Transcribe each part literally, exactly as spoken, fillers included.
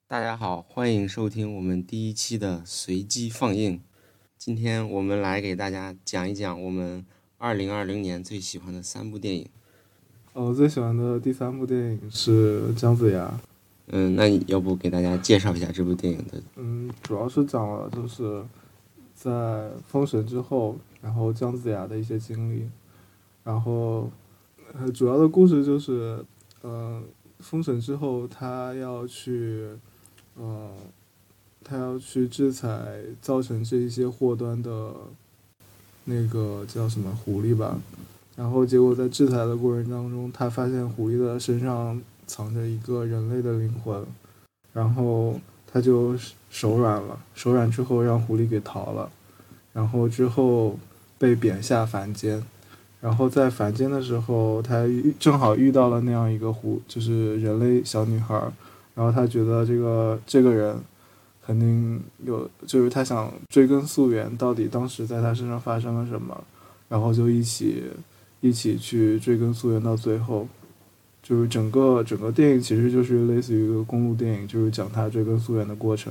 大家好，欢迎收听我们第一期的随机放映。今天我们来给大家讲一讲我们二零二零年最喜欢的三部电影。 哦，我最喜欢的第三部电影是姜子牙。 嗯，那你要不给大家介绍一下这部电影的？ 嗯，主要是讲了就是在封神之后，然后姜子牙的一些经历。然后，呃，主要的故事就是，呃，封神之后他要去，呃，他要去制裁造成这一些祸端的那个叫什么狐狸吧。然后结果在制裁的过程当中，他发现狐狸的身上藏着一个人类的灵魂，然后他就手软了，手软之后让狐狸给逃了，然后之后被贬下凡间，然后在凡间的时候，他正好遇到了那样一个狐，就是人类小女孩，然后他觉得这个这个人肯定有，就是他想追根溯源，到底当时在他身上发生了什么，然后就一起一起去追根溯源到最后。就是整个整个电影其实就是类似于一个公路电影，就是讲他追根溯源的过程。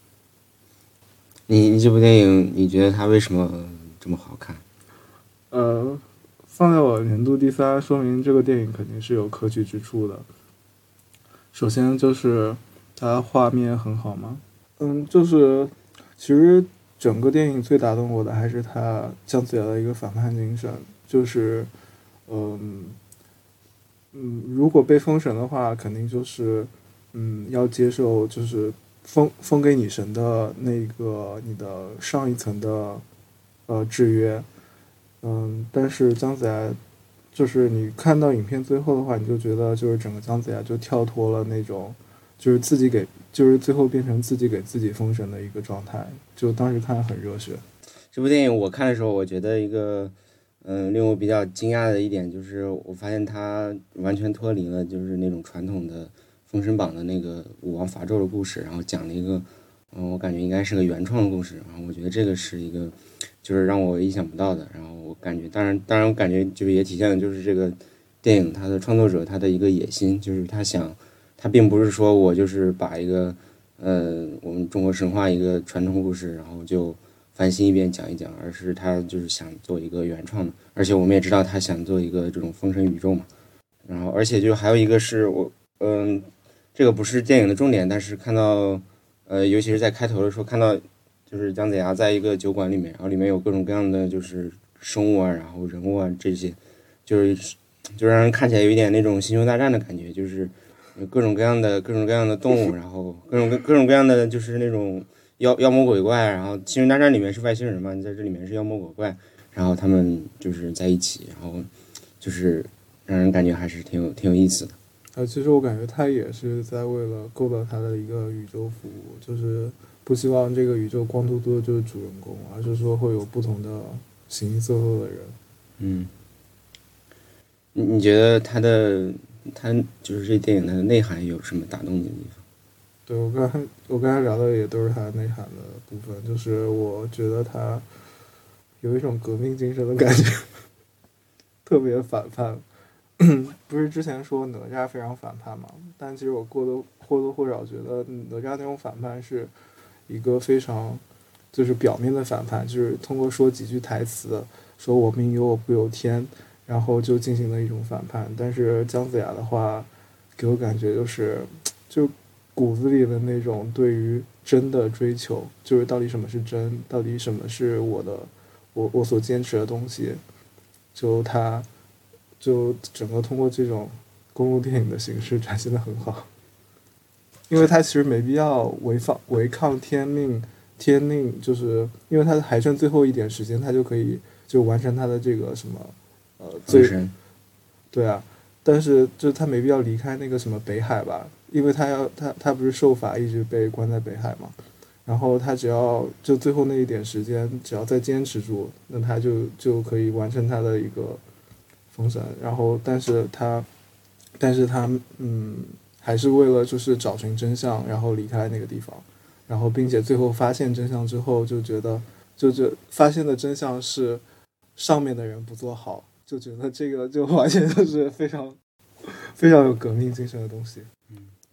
你你这部电影，你觉得它为什么这么好看？ 呃，放在我年度第三，说明这个电影肯定是有可取之处的。首先就是它画面很好嘛，嗯，就是其实整个电影最打动我的还是他姜子牙的一个反叛精神，就是嗯。嗯，如果被封神的话，肯定就是，嗯，要接受就是封封给你神的那个你的上一层的呃制约。嗯，但是姜子牙就是你看到影片最后的话，你就觉得就是整个姜子牙就跳脱了那种，就是自己给就是最后变成自己给自己封神的一个状态，就当时看很热血。 这部电影我看的时候，我觉得一个嗯，令我比较惊讶的一点就是，我发现它完全脱离了就是那种传统的《封神榜》的那个武王伐纣的故事，然后讲了一个，嗯，我感觉应该是个原创的故事，然后我觉得这个是一个，就是让我意想不到的，然后我感觉，当然，当然，我感觉就是也体现了就是这个电影它的创作者他的一个野心，就是他想，他并不是说我就是把一个，呃，我们中国神话一个传统故事，然后就翻新一遍讲一讲，而是他就是想做一个原创的，而且我们也知道他想做一个这种封神宇宙嘛。然后，而且就还有一个是我，嗯，这个不是电影的重点，但是看到，呃，尤其是在开头的时候看到，就是姜子牙在一个酒馆里面，然后里面有各种各样的就是生物啊，然后人物啊这些，就是就让人看起来有一点那种星球大战的感觉，就是有各种各样的各种各样的动物，然后各种各种各样的就是那种。妖妖魔鬼怪，然后星球大战里面是外星人嘛，你在这里面是妖魔鬼怪，然后他们就是在一起，然后就是让人感觉还是挺有挺有意思的。 呃，其实我感觉他也是在为了构造他的一个宇宙服务，就是不希望这个宇宙光秃秃的就是主人公，而是说会有不同的形形色色的人。 嗯，你你觉得他的他就是这电影的内涵有什么打动你的地方？ 对，我刚才我刚才聊的也都是它内涵的部分，就是我觉得它有一种革命精神的感觉，特别反叛。不是之前说哪吒非常反叛嘛？但其实我过多或多或少觉得哪吒那种反叛是一个非常就是表面的反叛，就是通过说几句台词，说我命由我不由天，然后就进行了一种反叛。但是姜子牙的话，给我感觉就是就骨子里的那种对于真的追求，就是到底什么是真，到底什么是我的我我所坚持的东西，就他就整个通过这种公路电影的形式展现的很好。因为他其实没必要违反违抗天命，天命就是因为他还剩最后一点时间，他就可以就完成他的这个什么呃最对啊，但是就他没必要离开那个什么北海吧，因为他要他他不是受罚一直被关在北海嘛，然后他只要就最后那一点时间，只要再坚持住，那他就就可以完成他的一个封神。然后但是他但是他嗯。还是为了就是找寻真相，然后离开那个地方，然后并且最后发现真相之后，就觉得就觉发现的真相是上面的人不做好，就觉得这个就完全就是非常非常有革命精神的东西。 嗯，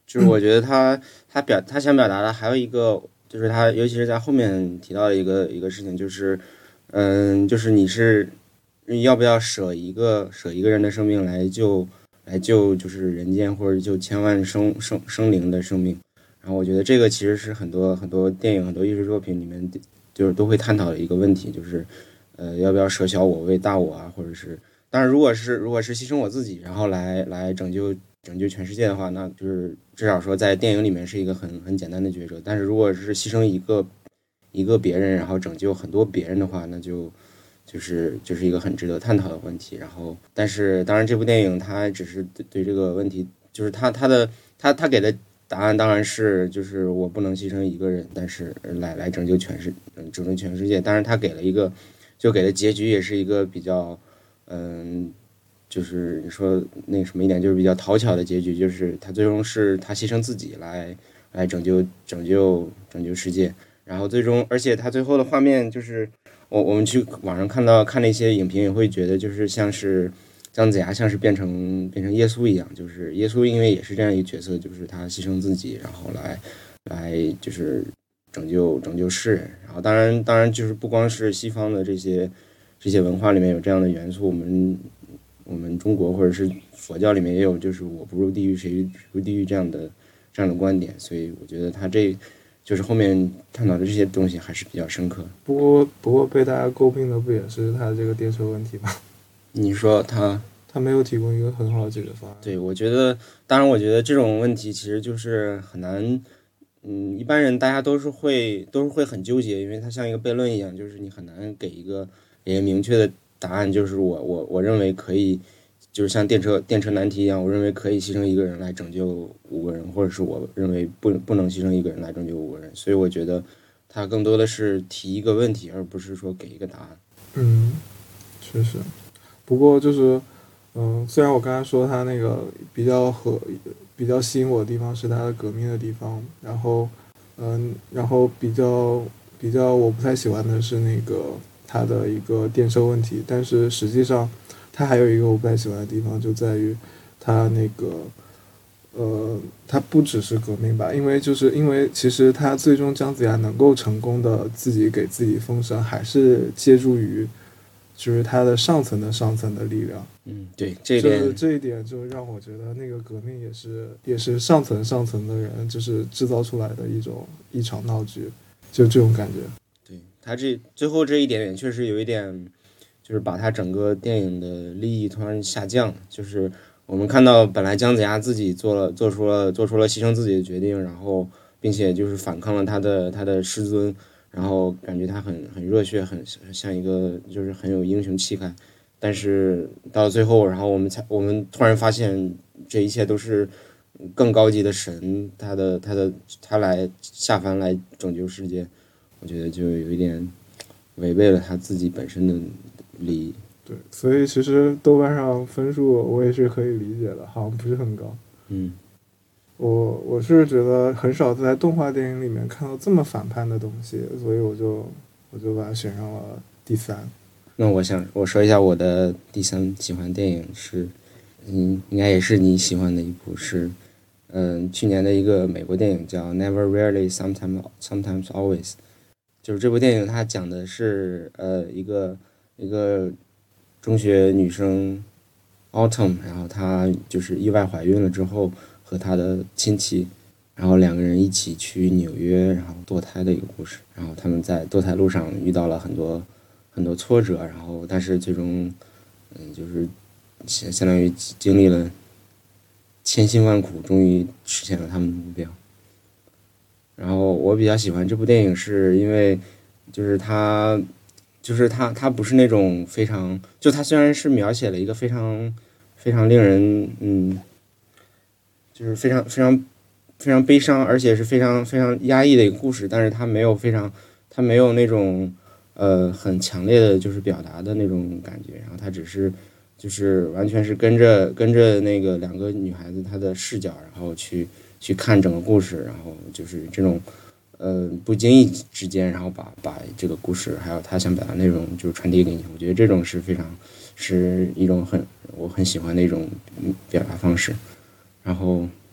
就是我觉得他他表他想表达的还有一个，就是他尤其是在后面提到的一个一个事情，就是嗯，就是你是要不要舍一个舍一个人的生命来救来救就是人间或者救千万生生生灵的生命。然后我觉得这个其实是很多很多电影很多艺术作品里面就是都会探讨的一个问题，就是呃要不要舍小我为大我啊，或者是当然如果是如果是牺牲我自己然后来来拯救拯救全世界的话，那就是至少说在电影里面是一个很很简单的抉择。但是如果是牺牲一个一个别人然后拯救很多别人的话，那就就是就是一个很值得探讨的问题。然后但是当然这部电影它只是对对这个问题，就是他他的他他给的答案当然是就是我不能牺牲一个人，但是来来拯救全世拯救全世界。当然他给了一个就给的结局也是一个比较嗯。就是你说那什么一点，就是比较讨巧的结局，就是他最终是他牺牲自己来来拯救拯救拯救世界，然后最终，而且他最后的画面就是我我们去网上看到看那些影评也会觉得，就是像是姜子牙像是变成变成耶稣一样，就是耶稣因为也是这样一个角色，就是他牺牲自己，然后来来就是拯救拯救世人。然后当然当然就是不光是西方的这些这些文化里面有这样的元素，我们。我们中国或者是佛教里面也有，就是我不入地狱谁入地狱这样的这样的观点，所以我觉得他这就是后面探讨的这些东西还是比较深刻。 不过不过被大家诟病的不也是他这个电车问题吗？ 你说他他没有提供一个很好的解决方案。 对，我觉得，当然我觉得这种问题其实就是很难，嗯，一般人大家都是会都是会很纠结，因为它像一个悖论一样，就是你很难给一个给一个明确的答案，就是我我我认为可以，就是像电车电车难题一样，我认为可以牺牲一个人来拯救五个人，或者是我认为不不能牺牲一个人来拯救五个人。所以我觉得它更多的是提一个问题，而不是说给一个答案。 嗯，确实。不过就是，嗯，虽然我刚才说它那个比较和比较吸引我的地方是它的革命的地方，然后，嗯，然后比较比较我不太喜欢的是那个。它的一个电车问题，但是实际上它还有一个我不太喜欢的地方，就在于它那个呃，它不只是革命吧，因为就是因为其实它最终姜子牙能够成功的自己给自己封神，还是借助于就是他的上层的上层的力量。 嗯，对，这一点、 就是、这一点就让我觉得那个革命也是也是上层上层的人就是制造出来的一种一场闹剧，就这种感觉。 他这最后这一点点确实有一点，就是把他整个电影的利益突然下降。就是我们看到本来姜子牙自己做了做出了做出了牺牲自己的决定，然后并且就是反抗了他的他的师尊，然后感觉他很很热血，很像一个就是很有英雄气概。但是到最后，然后我们才我们突然发现这一切都是更高级的神，他的他的他来下凡来拯救世界。我觉得就有一点违背了他自己本身的利益。 对，所以其实豆瓣上分数我也是可以理解的，好像不是很高。 嗯， 我我是觉得很少在动画电影里面看到这么反叛的东西，所以我就我就把它选上了第三。 那我想我说一下我的第三喜欢电影是，嗯，应该也是你喜欢的一部是，嗯，去年的一个美国电影叫《Never, Rarely, Sometimes, Sometimes, Always》。就是这部电影它讲的是呃一个一个中学女生 Autumn， 然后她就是意外怀孕了之后和她的亲戚，然后两个人一起去纽约然后堕胎的一个故事。然后他们在堕胎路上遇到了很多很多挫折，然后但是最终嗯就是相相当于经历了千辛万苦，终于实现了他们的目标。然后我比较喜欢这部电影，是因为就是它，就是它，它不是那种非常，就它虽然是描写了一个非常非常令人嗯，就是非常非常非常悲伤，而且是非常非常压抑的一个故事，但是它没有非常，它没有那种呃很强烈的就是表达的那种感觉，然后它只是就是完全是跟着跟着那个两个女孩子她的视角，然后去。去看整个故事，然后就是这种，呃，不经意之间，然后把把这个故事还有他想表达内容就传递给你。我觉得这种是非常是一种很我很喜欢的一种表达方式。然后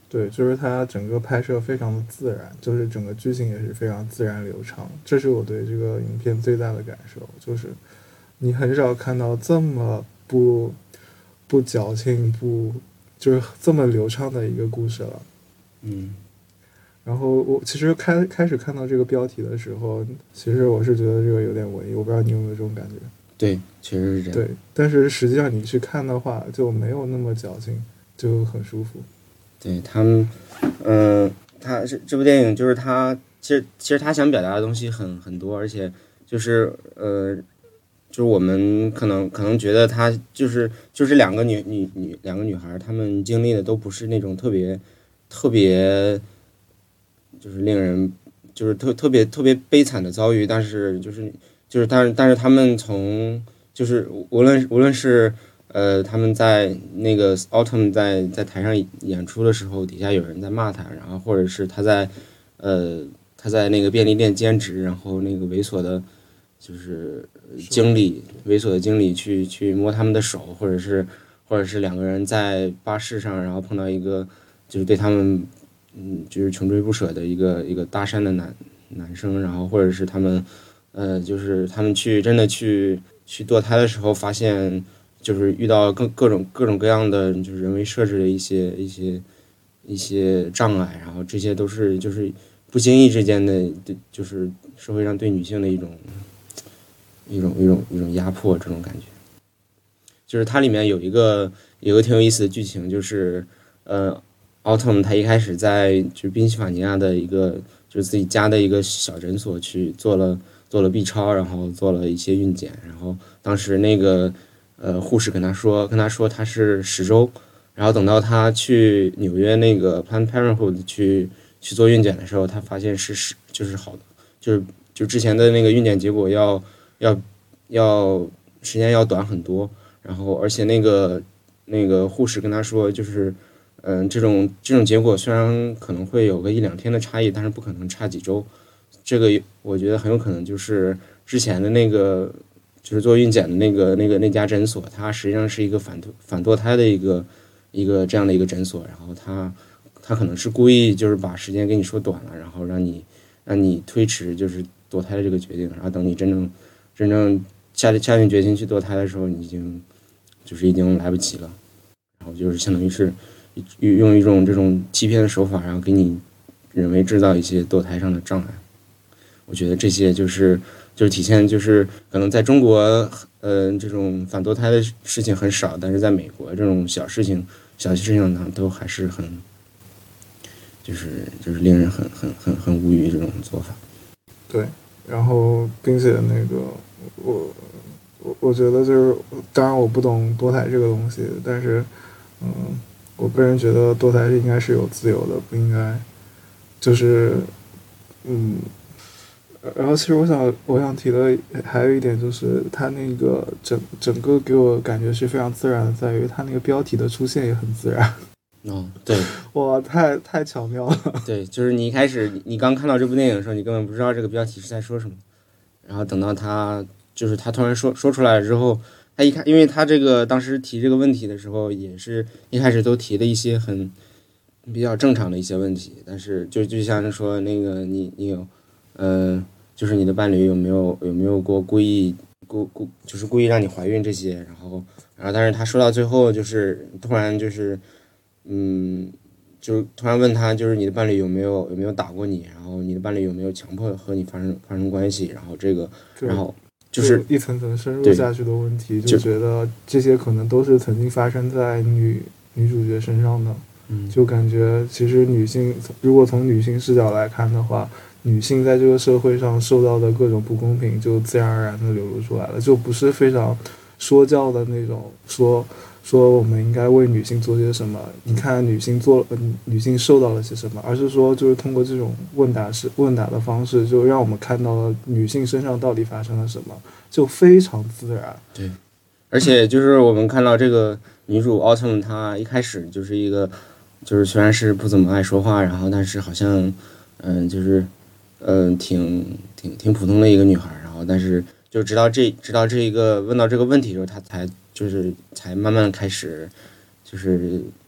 对，就是它整个拍摄非常的自然，就是整个剧情也是非常自然流畅，这是我对这个影片最大的感受，就是你很少看到这么不不矫情不就是这么流畅的一个故事了。 嗯， 然后我其实开开始看到这个标题的时候，其实我是觉得这个有点文艺，我不知道你有没有这种感觉。 对，确实是这样。 对，但是实际上你去看的话，就没有那么矫情，就很舒服。 对他们，嗯、呃，他这这部电影就是他其实其实他想表达的东西很很多，而且就是呃，就是我们可能可能觉得他就是就是两个女女女两个女孩，她们经历的都不是那种特别特别就是令人就是特特别特别悲惨的遭遇，但是就是就是但是但是他们从就是无论无论是呃他们在那个 Autumn 在在台上演出的时候，底下有人在骂他，然后或者是他在呃他在那个便利店兼职，然后那个猥琐的，就是经理猥琐的经理去去摸他们的手，或者是或者是两个人在巴士上，然后碰到一个就是对他们嗯就是穷追不舍的一个一个搭讪的男男生，然后或者是他们呃就是他们去真的去去堕胎的时候，发现就是遇到各各种各种各样的就是人为设置的一些一些一些障碍，然后这些都是就是不经意之间的，就是社会上对女性的一种一种一种一种压迫，这种感觉。就是它里面有一个有一个挺有意思的剧情，就是呃，Autumn 他一开始在就是宾夕法尼亚的一个就是自己家的一个小诊所去做了做了 B 超，然后做了一些孕检，然后当时那个呃护士跟他说跟他说他是十周，然后等到他去纽约那个 Planned Parenthood 去去做孕检的时候，他发现是十就是好的，就是就之前的那个孕检结果要要要时间要短很多。然后，而且那个那个护士跟他说，就是，嗯、呃，这种这种结果虽然可能会有个一两天的差异，但是不可能差几周。这个我觉得很有可能就是之前的那个，就是做孕检的那个那个那家诊所，它实际上是一个反反堕胎的一个一个这样的一个诊所，然后他他可能是故意就是把时间给你说短了，然后让你让你推迟就是堕胎的这个决定，然后等你真正真正下下定决心去堕胎的时候，你已经。就是已经来不及了，然后就是相当于是用一种这种欺骗的手法，然后给你人为制造一些堕胎上的障碍。我觉得这些就是就是体现就是可能在中国，呃，这种反堕胎的事情很少，但是在美国这种小事情小事情呢，都还是很就是就是令人很很很很无语这种做法。 对，然后并且那个我。我我觉得就是，当然我不懂堕胎这个东西，但是，嗯，我个人觉得堕胎应该是有自由的，不应该，就是，嗯，然后其实我想我想提的还有一点就是，它那个整整个给我感觉是非常自然的，在于它那个标题的出现也很自然。 哦，对， 哇，太太巧妙了。 对，就是你一开始你刚看到这部电影的时候，你根本不知道这个标题是在说什么，然后等到它。就是他突然说说出来之后，他一看，因为他这个当时提这个问题的时候，也是一开始都提了一些很比较正常的一些问题，但是就就像是说那个你你有，呃，就是你的伴侣有没有有没有过故意故故就是故意让你怀孕这些，然后然后但是他说到最后就是突然就是嗯。就突然问他，就是你的伴侣有没有有没有打过你，然后你的伴侣有没有强迫和你发生发生关系，然后这个，然后。就是一层层深入下去的问题，就觉得这些可能都是曾经发生在女女主角身上的， 嗯， 就感觉其实女性如果从女性视角来看的话，女性在这个社会上受到的各种不公平就自然而然的流露出来了，就不是非常说教的那种说说我们应该为女性做些什么，你看女性做、呃、女性受到了些什么，而是说就是通过这种问答式问答的方式，就让我们看到了女性身上到底发生了什么，就非常自然。 对，而且就是我们看到这个女主 Autumn， 她一开始就是一个就是虽然是不怎么爱说话，然后但是好像嗯、呃、就是嗯、呃、挺挺挺普通的一个女孩，然后但是就直到这直到这一个问到这个问题的时候，她才就是才慢慢开始，就是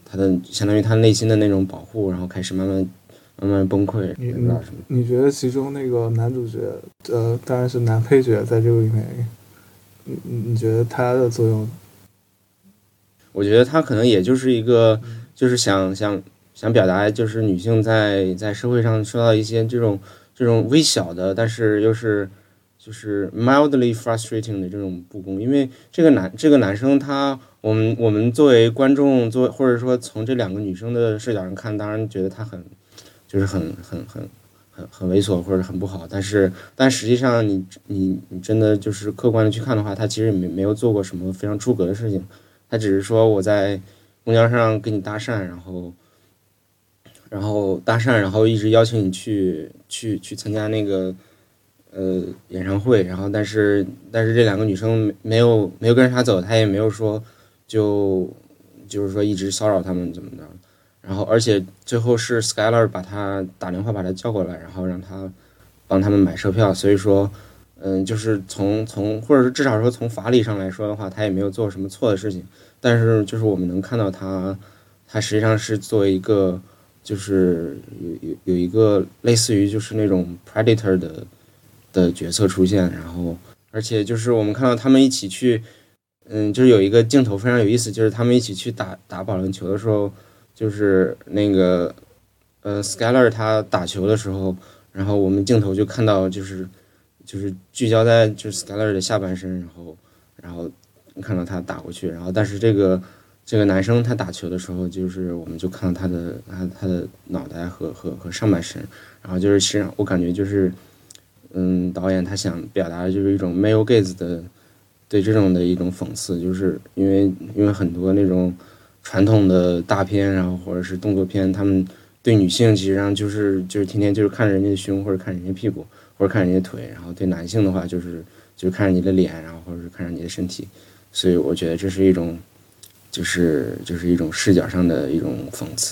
他的相当于他内心的那种保护，然后开始慢慢慢慢崩溃。 你你你觉得其中那个男主角，呃，当然是男配角，在这个里面，你你觉得他的作用？ 我觉得他可能也就是一个，就是想想想表达，就是女性在在社会上受到一些这种这种微小的，但是又是就是 mildly frustrating 的这种不公。因为这个男这个男生他，我们我们作为观众，作或者说从这两个女生的视角上看，当然觉得他很就是很很很很很猥琐或者很不好，但是但实际上你你你真的就是客观的去看的话，他其实没没有做过什么非常出格的事情。他只是说我在公交上跟你搭讪，然后，然后搭讪，然后一直邀请你去去去参加那个呃演唱会，然后但是但是这两个女生没有没有跟着他走，他也没有说就就是说一直骚扰他们怎么着，然后而且最后是 Skylar 把他打电话把他叫过来，然后让他帮他们买车票，所以说。嗯，就是从从或者是至少说从法理上来说的话，他也没有做什么错的事情，但是就是我们能看到他，他实际上是作为一个就是有有有一个类似于就是那种 predator 的的角色出现，然后而且就是我们看到他们一起去，嗯，就是有一个镜头非常有意思，就是他们一起去打打保龄球的时候，就是那个呃 Skylar 他打球的时候，然后我们镜头就看到就是。就是聚焦在就是 Skylar 的下半身，然后然后看到他打过去，然后但是这个这个男生他打球的时候，就是我们就看到他的他他的脑袋和和和上半身，然后就是实际上我感觉就是嗯导演他想表达的就是一种 male gaze 的对这种的一种讽刺，就是因为因为很多那种传统的大片，然后或者是动作片，他们对女性其实上就是就是天天就是看着人家的胸或者看人家屁股。或者看人家腿，然后对男性的话就是就是看着你的脸，然后或者是看着你的身体，所以我觉得这是一种就是就是一种视角上的一种讽刺。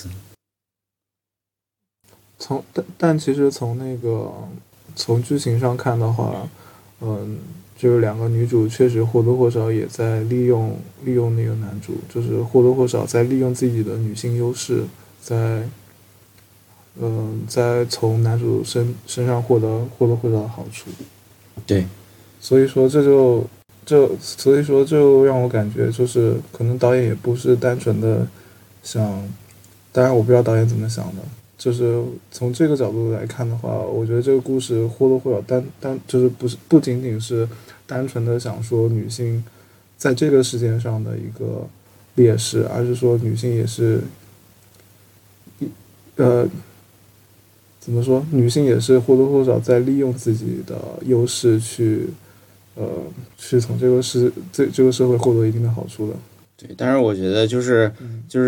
从但但其实从那个从剧情上看的话，嗯，就是两个女主确实或多或少也在利用利用那个男主，就是或多或少在利用自己的女性优势，在。嗯，在从男主身身上获得或多或少的好处， 对， 所以说这就这所以说就让我感觉就是可能导演也不是单纯的想，当然我不知道导演怎么想的，就是从这个角度来看的话，我觉得这个故事或多或少单单就是不是不仅仅是单纯的想说女性在这个世界上的一个劣势，而是说女性也是一呃。怎么说？女性也是或多或少在利用自己的优势去，呃，去从这个世这这个社会获得一定的好处的。 对，但是我觉得就是就是，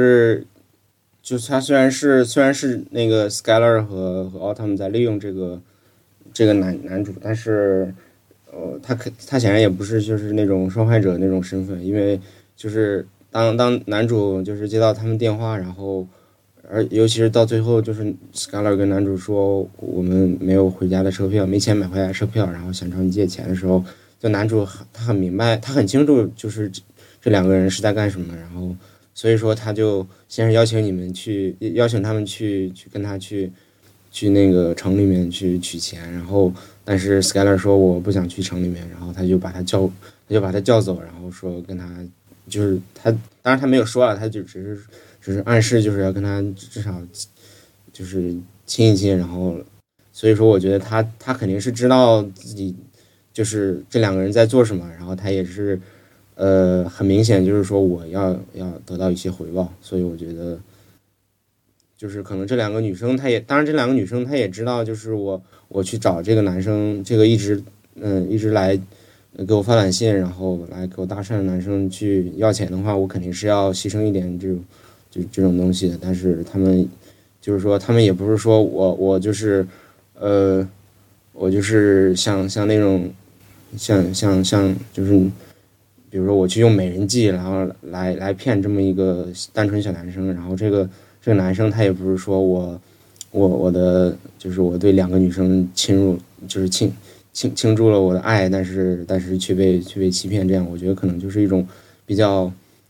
就他虽然是虽然是那个 Skylar 和和奥特曼在利用这个这个男男主，但是呃，他可他显然也不是就是那种受害者那种身份，因为就是当当男主就是接到他们电话，然后。而尤其是到最后，就是 Skylar 跟男主说我们没有回家的车票，没钱买回家的车票，然后想找你借钱的时候，就男主他很明白，他很清楚，就是这两个人是在干什么，然后所以说他就先是邀请你们去，邀请他们去去跟他去去那个城里面去取钱，然后但是 Skylar 说我不想去城里面，然后他就把他叫他就把他叫走，然后说跟他就是他，当然他没有说啊，他就只是。就是暗示就是要跟他至少就是亲一亲，然后所以说我觉得他他肯定是知道自己就是这两个人在做什么，然后他也是呃很明显就是说我要要得到一些回报，所以我觉得就是可能这两个女生她也当然这两个女生她也知道就是我我去找这个男生这个一直嗯一直来给我发短信然后来给我搭讪的男生去要钱的话，我肯定是要牺牲一点这种。就这种东西的，但是他们就是说，他们也不是说我我就是呃，我就是像像那种像像像就是，比如说我去用美人计，然后来来骗这么一个单纯小男生，然后这个这个男生他也不是说我我我的就是我对两个女生侵入就是倾倾倾注了我的爱，但是但是却被却被欺骗，这样我觉得可能就是一种比较。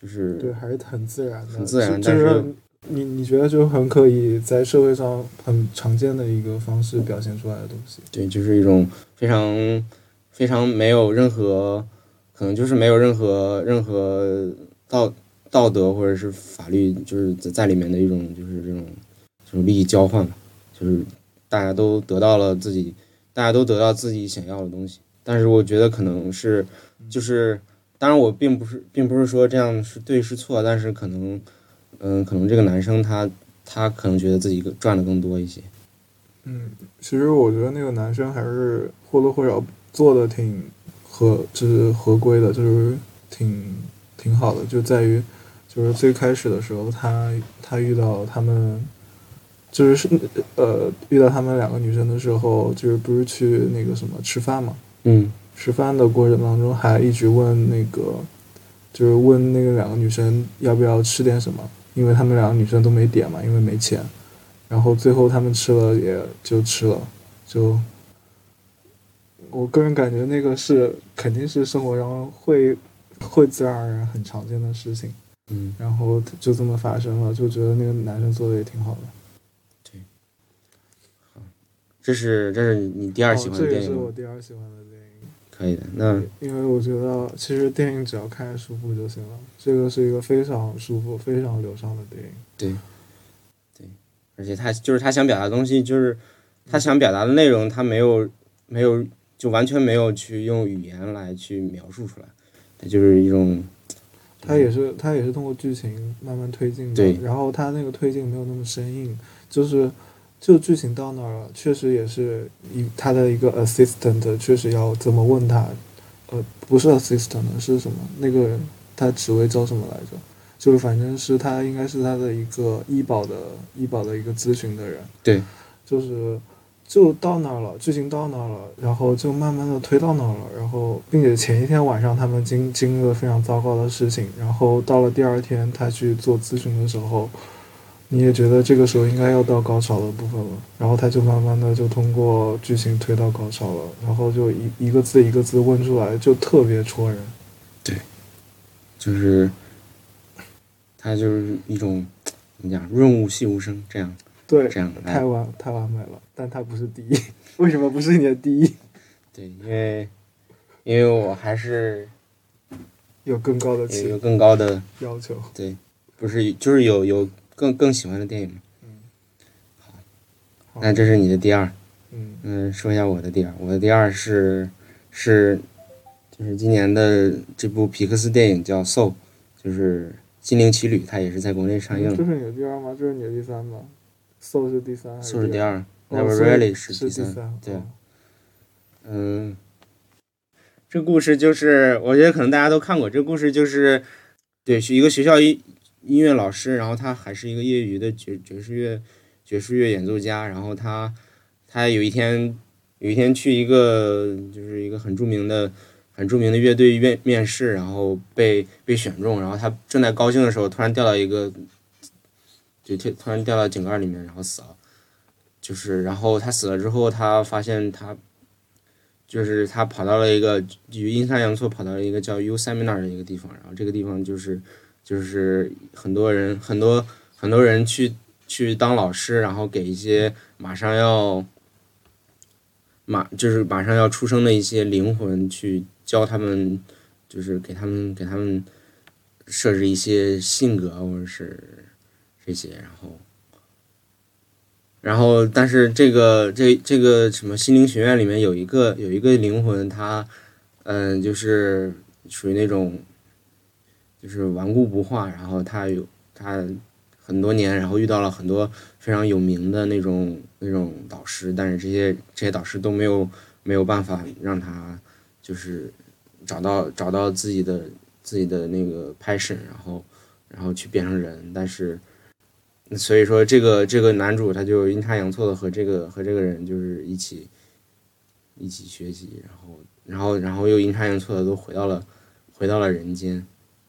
就是对，还是很自然的， 很自然， 就但是你你觉得就很可以在社会上很常见的一个方式表现出来的东西。 对，就是一种非常非常没有任何可能就是没有任何任何道道德或者是法律就是在在里面的一种就是这种这种利益交换嘛，就是大家都得到了自己大家都得到自己想要的东西。但是我觉得可能是就是当然我并不是并不是说这样是对是错，但是可能嗯可能这个男生他他可能觉得自己赚的更多一些。 嗯，其实我觉得那个男生还是或多或少做的挺合，就是合规的，就是挺挺好的，就在于就是最开始的时候，他他遇到他们，就是呃遇到他们两个女生的时候，就是不是去那个什么吃饭嘛， 嗯吃饭的过程当中还一直问那个，就是问那个两个女生要不要吃点什么，因为他们两个女生都没点嘛，因为没钱。然后最后他们吃了也就吃了，就我个人感觉那个是肯定是生活中会会自然而然很常见的事情， 嗯， 然后就这么发生了，就觉得那个男生做的也挺好的。 对，好，这是这是你第二喜欢的电影吗？ 哦，这也是我第二喜欢的电影。 可以的，那因为我觉得其实电影只要看着舒服就行了，这个是一个非常舒服、非常流畅的电影。 对对，而且他就是他想表达的东西，就是他想表达的内容，他没有没有就完全没有去用语言来去描述出来，它就是一种它也是它也是通过剧情慢慢推进的， 对然后它那个推进没有那么生硬，就是就剧情到那儿了，确实也是一他的一个 assistant 确实要这么问他，呃，不是 assistant 是什么？那个人他职位叫什么来着？就是反正是他应该是他的一个医保的医保的一个咨询的人， 对， 就是就到那儿了，剧情到那儿了，然后就慢慢的推到那儿了，然后并且前一天晚上他们经经历了非常糟糕的事情，然后到了第二天他去做咨询的时候，你也觉得这个时候应该要到高潮的部分了，然后他就慢慢的就通过剧情推到高潮了，然后就一一个字一个字问出来，就特别戳人。 对，就是它就是一种怎么讲，润物细无声这样。 对， 这样太完太完美了，但他不是第一，为什么不是你的第一？ 对，因为因为我还是有更高的有期有更高的要求。 对，不是就是有有更更喜欢的电影嘛。 嗯， 好，那这是你的第二。 嗯嗯，说一下我的第二，我的第二是是就是今年的这部皮克斯电影叫《Soul》，就是《心灵奇旅》，它也是在国内上映了。 这是你的第二吗？这是你的第三吗？Soul 是第三还是 ，Soul 是第二哦 ，Never 所以 Really 是第三。 对哦， 嗯，这故事就是我觉得可能大家都看过，这故事就是对，是一个学校音音乐老师，然后他还是一个业余的爵爵士乐爵士乐演奏家，然后他他有一天有一天去一个就是一个很著名的很著名的乐队面面试，然后被被选中，然后他正在高兴的时候，突然掉到一个就突然掉到井盖里面，然后死了。就是然后他死了之后，他发现他就是他跑到了一个与阴差阳错跑到了一个叫 U Seminar 的一个地方，然后这个地方就是就是很多人很多很多人去去当老师，然后给一些马上要马就是马上要出生的一些灵魂去教他们，就是给他们给他们设置一些性格或者是这些，然后。然后，但是这个这这个什么心灵学院里面有一个有一个灵魂，他嗯、呃，就是属于那种就是顽固不化，然后他有他很多年，然后遇到了很多非常有名的那种那种导师，但是这些这些导师都没有没有办法让他就是找到找到自己的自己的那个 passion，然后然后去变成人，但是。所以说，这个这个男主他就阴差阳错的和这个和这个人就是一起一起学习，然后然后然后又阴差阳错的都回到了回到了人间。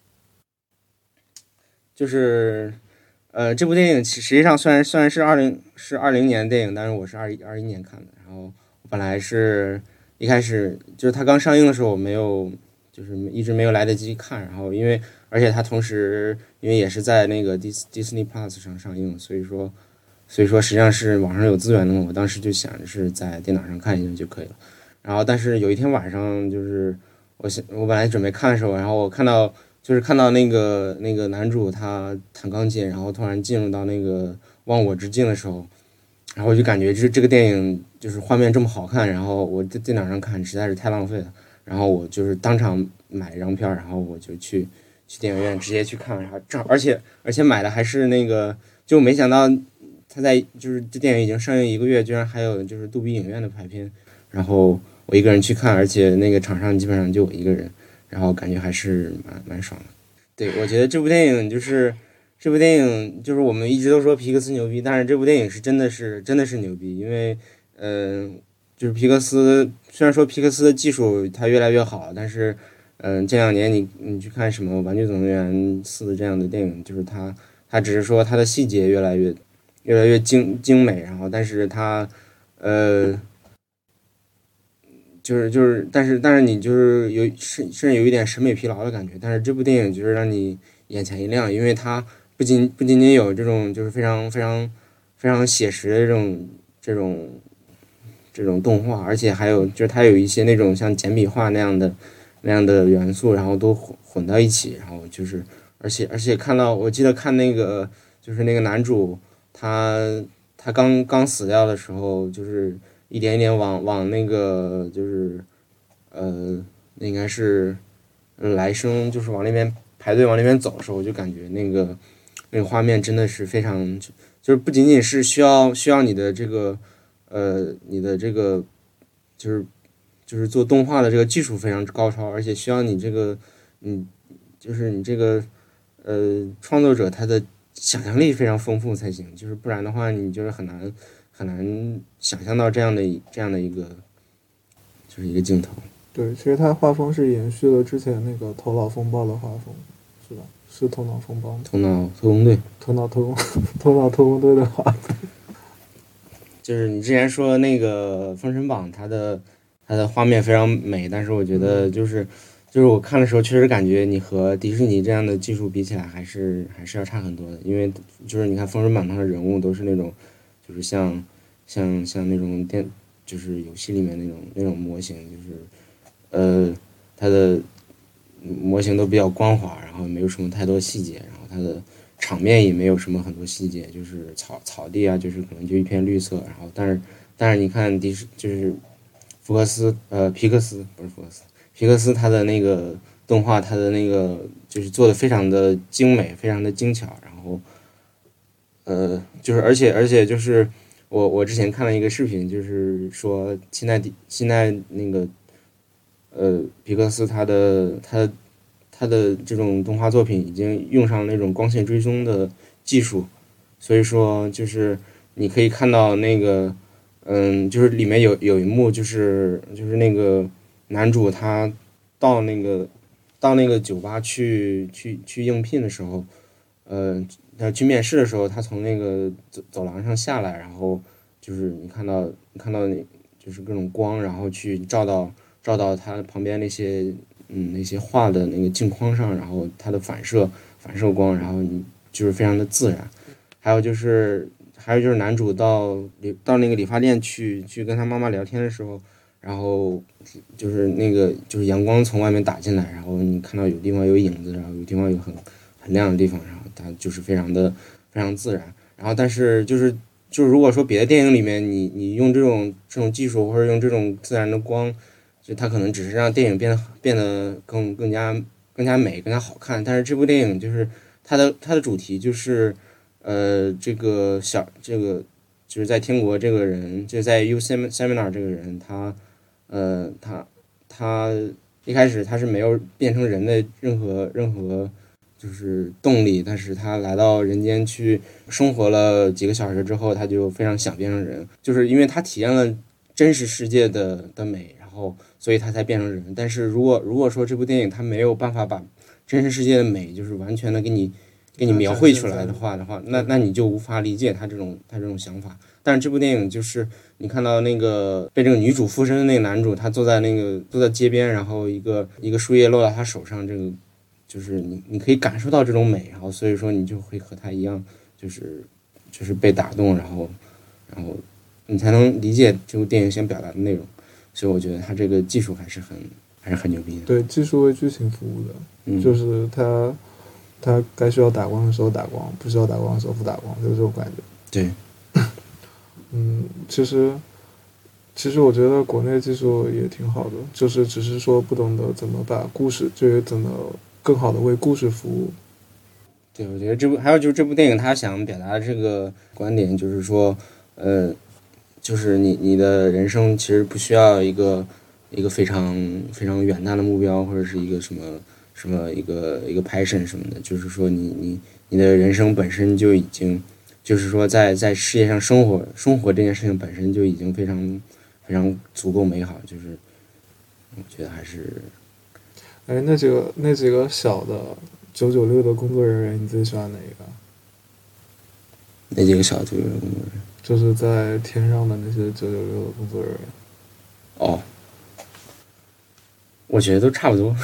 就是呃，这部电影其实际上虽然虽然是二零是二零年的电影，但是我是二一二一年看的。然后我本来是一开始就是它刚上映的时候，我没有就是一直没有来得及看，然后因为而且它同时因为也是在那个 Dis Disney Plus 上上映，所以说所以说实际上是网上有资源的嘛。我当时就想着是在电脑上看一下就可以了。然后但是有一天晚上，就是我想我本来准备看的时候，然后我看到就是看到那个那个男主他弹钢琴，然后突然进入到那个忘我之境的时候，然后我就感觉这这个电影就是画面这么好看，然后我在电脑上看实在是太浪费了。然后我就是当场买一张票，然后我就去去电影院直接去看，然后正而且而且买的还是那个，就没想到他在就是这电影已经上映一个月，居然还有就是杜比影院的排片，然后我一个人去看，而且那个场上基本上就我一个人，然后感觉还是蛮蛮爽的。对，我觉得这部电影就是这部电影就是我们一直都说皮克斯牛逼，但是这部电影是真的是真的是牛逼，因为嗯、呃，就是皮克斯虽然说皮克斯的技术它越来越好，但是嗯、呃，这两年你你去看什么《玩具总动员四》这样的电影，就是它它只是说它的细节越来越越来越精精美，然后但是它呃。就是就是，但是但是你就是有甚甚至有一点审美疲劳的感觉，但是这部电影就是让你眼前一亮，因为它不仅不仅仅有这种就是非常非常非常写实的这种这种这种动画，而且还有就是它有一些那种像简笔画那样的那样的元素，然后都混混到一起，然后就是而且而且看到我记得看那个就是那个男主他他刚刚死掉的时候，就是一点一点往往那个就是呃那应该是来生就是往那边排队往那边走的时候，我就感觉那个那个画面真的是非常就是不仅仅是需要需要你的这个呃你的这个就是就是做动画的这个技术非常高超，而且需要你这个嗯就是你这个呃创作者他的想象力非常丰富才行，就是不然的话你就是很难很难想象到这样的这样的一个就是一个镜头。 对，其实它画风是延续了之前那个头脑风暴的画风，是吧？是头脑风暴吗？ 头脑特工队， 头脑特工，头脑特工队的画风。 就是你之前说那个《封神榜》，它的它的画面非常美，但是我觉得就是就是我看的时候确实感觉你和迪士尼这样的技术比起来，还是还是要差很多的，因为就是你看《封神榜》上的人物都是那种就是像像像那种电就是游戏里面那种那种模型，就是呃它的模型都比较光滑，然后没有什么太多细节，然后它的场面也没有什么很多细节，就是草草地啊，就是可能就一片绿色，然后但是但是你看迪士就是福克斯呃皮克斯不是福克斯皮克斯它的那个动画，它的那个就是做的非常的精美，非常的精巧，然后呃就是而且而且就是我我之前看了一个视频，就是说现在现在那个呃皮克斯它的它它的这种动画作品已经用上那种光线追踪的技术，所以说就是你可以看到那个，嗯，就是里面有有一幕就是就是那个男主他到那个到那个酒吧去去去应聘的时候，呃，他去面试的时候，他从那个走走廊上下来，然后就是你看到你看到那就是各种光，然后去照到照到他旁边那些嗯那些画的那个镜框上，然后它的反射反射光，然后你就是非常的自然。还有就是还有就是男主到理到那个理发店去去跟他妈妈聊天的时候，然后就是那个就是阳光从外面打进来，然后你看到有地方有影子，然后有地方有很很亮的地方，然后它就是非常的非常自然。然后但是就是就是如果说别的电影里面你你用这种这种技术或者用这种自然的光，就它可能只是让电影变得变得更更加更加美更加好看。但是这部电影就是它的它的主题就是呃这个小这个就是在天国这个人，就在 U Seminar 这个人，他呃他他一开始他是没有变成人的任何任何就是动力，但是他来到人间去生活了几个小时之后，他就非常想变成人，就是因为他体验了真实世界的的美，然后所以他才变成人。但是如果如果说这部电影他没有办法把真实世界的美就是完全的给你给你描绘出来的话的话，那那你就无法理解他这种他这种想法。但是这部电影就是你看到那个被这个女主附身的那个男主，他坐在那个坐在街边，然后一个一个树叶落到他手上，这个就是你你可以感受到这种美，然后所以说你就会和他一样，就是就是被打动，然后然后你才能理解这部电影想表达的内容。所以我觉得他这个技术还是很还是很牛逼的。 对，技术为剧情服务的， 嗯、 就是他他该需要打光的时候打光，不需要打光的时候不打光，就是这种感觉。 对， 嗯，其实其实我觉得国内技术也挺好的，就是只是说不懂得怎么把故事，就是怎么更好的为故事服务。 对，我觉得这部还有就是这部电影他想表达的这个观点，就是说，呃，就是你你的人生其实不需要一个一个非常非常远大的目标，或者是一个什么什么一个一个 passion 什么的，就是说你你你的人生本身就已经，就是说在在世界上生活生活这件事情本身就已经非常非常足够美好，就是我觉得还是。 哎，那几个那几个小的九九六的工作人员，你最喜欢哪一个？ 那几个小九九六工作人员， 就是在天上的那些九九六的工作人员。 哦，我觉得都差不多。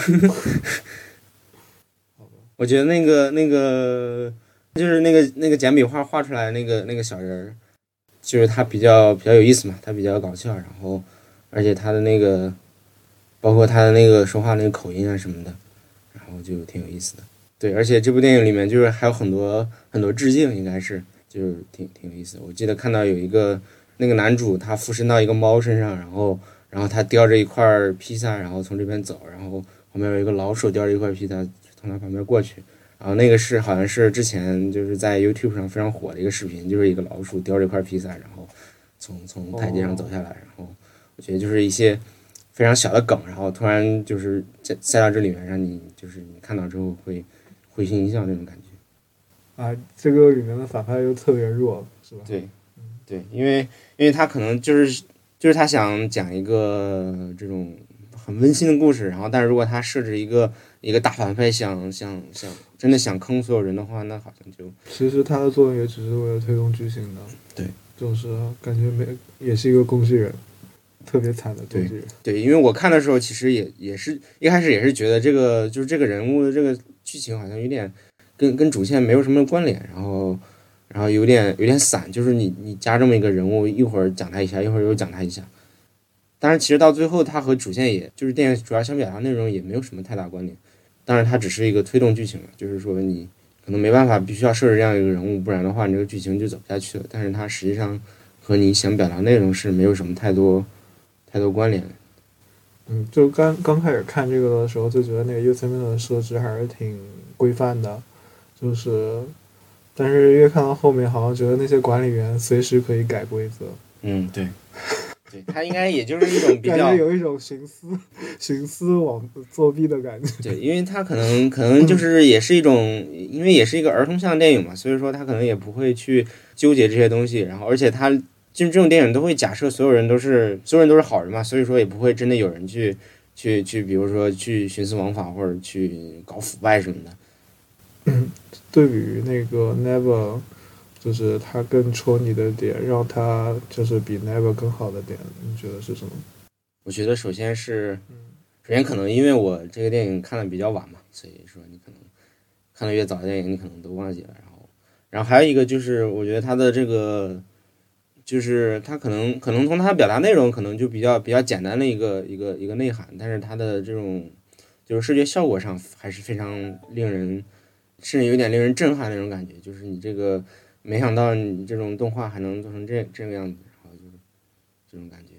我觉得那个那个就是那个那个简笔画画出来那个那个小人，就是他比较比较有意思嘛，他比较搞笑，然后而且他的那个。包括他的那个说话那个口音啊什么的，然后就挺有意思的。对，而且这部电影里面就是还有很多很多致敬，应该是就是挺挺有意思的。我记得看到有一个那个男主他附身到一个猫身上，然后然后他叼着一块披萨，然后从这边走，然后旁边有一个老鼠叼着一块披萨从他旁边过去，然后那个是好像是之前就是在 YouTube 上非常火的一个视频，就是一个老鼠叼着一块披萨，然后从从台阶上走下来，然后我觉得就是一些。非常小的梗，然后突然就是塞到这里面，让你就是你看到之后会会心一笑那种感觉。 啊，这个里面的反派又特别弱，是吧？ 对，对，因为因为他可能就是就是他想讲一个这种很温馨的故事，然后但是如果他设置一个一个大反派想想想真的想坑所有人的话，那好像就其实他的作用也只是为了推动剧情的。 对， 就是感觉没也是一个工具人。特别惨的工具人。 对，因为我看的时候，其实也也是一开始也是觉得这个就是这个人物的这个剧情好像有点跟跟主线没有什么关联，然后然后有点有点散，就是你你加这么一个人物，一会儿讲他一下，一会儿又讲他一下。当然，其实到最后，他和主线也就是电影主要想表达内容也没有什么太大关联。当然，它只是一个推动剧情嘛，就是说你可能没办法必须要设置这样一个人物，不然的话，你这个剧情就走不下去了。但是它实际上和你想表达内容是没有什么太多。太多关联。 嗯，就刚刚开始看这个的时候，就觉得那个 Yosemite 的设置还是挺规范的，就是，但是越看到后面，好像觉得那些管理员随时可以改规则。 嗯，对，对他应该也就是一种比较，感觉有一种徇私徇私枉作弊的感觉。 对，因为他可能可能就是也是一种，因为也是一个儿童向电影嘛，所以说他可能也不会去纠结这些东西，然后而且他。就这种电影都会假设所有人都是所有人都是好人嘛，所以说也不会真的有人去去去，比如说去徇私枉法或者去搞腐败什么的。 嗯，对比于那个 Never， 就是他更戳你的点，让他就是比 Never 更好的点，你觉得是什么？ 我觉得首先是，首先可能因为我这个电影看的比较晚嘛，所以说你可能看的越早的电影你可能都忘记了，然后然后还有一个就是我觉得他的这个。就是他可能可能从他表达内容可能就比较比较简单的一个一个一个内涵，但是他的这种就是视觉效果上还是非常令人甚至有点令人震撼的那种感觉，就是你这个没想到你这种动画还能做成这这个样子，然后就是这种感觉。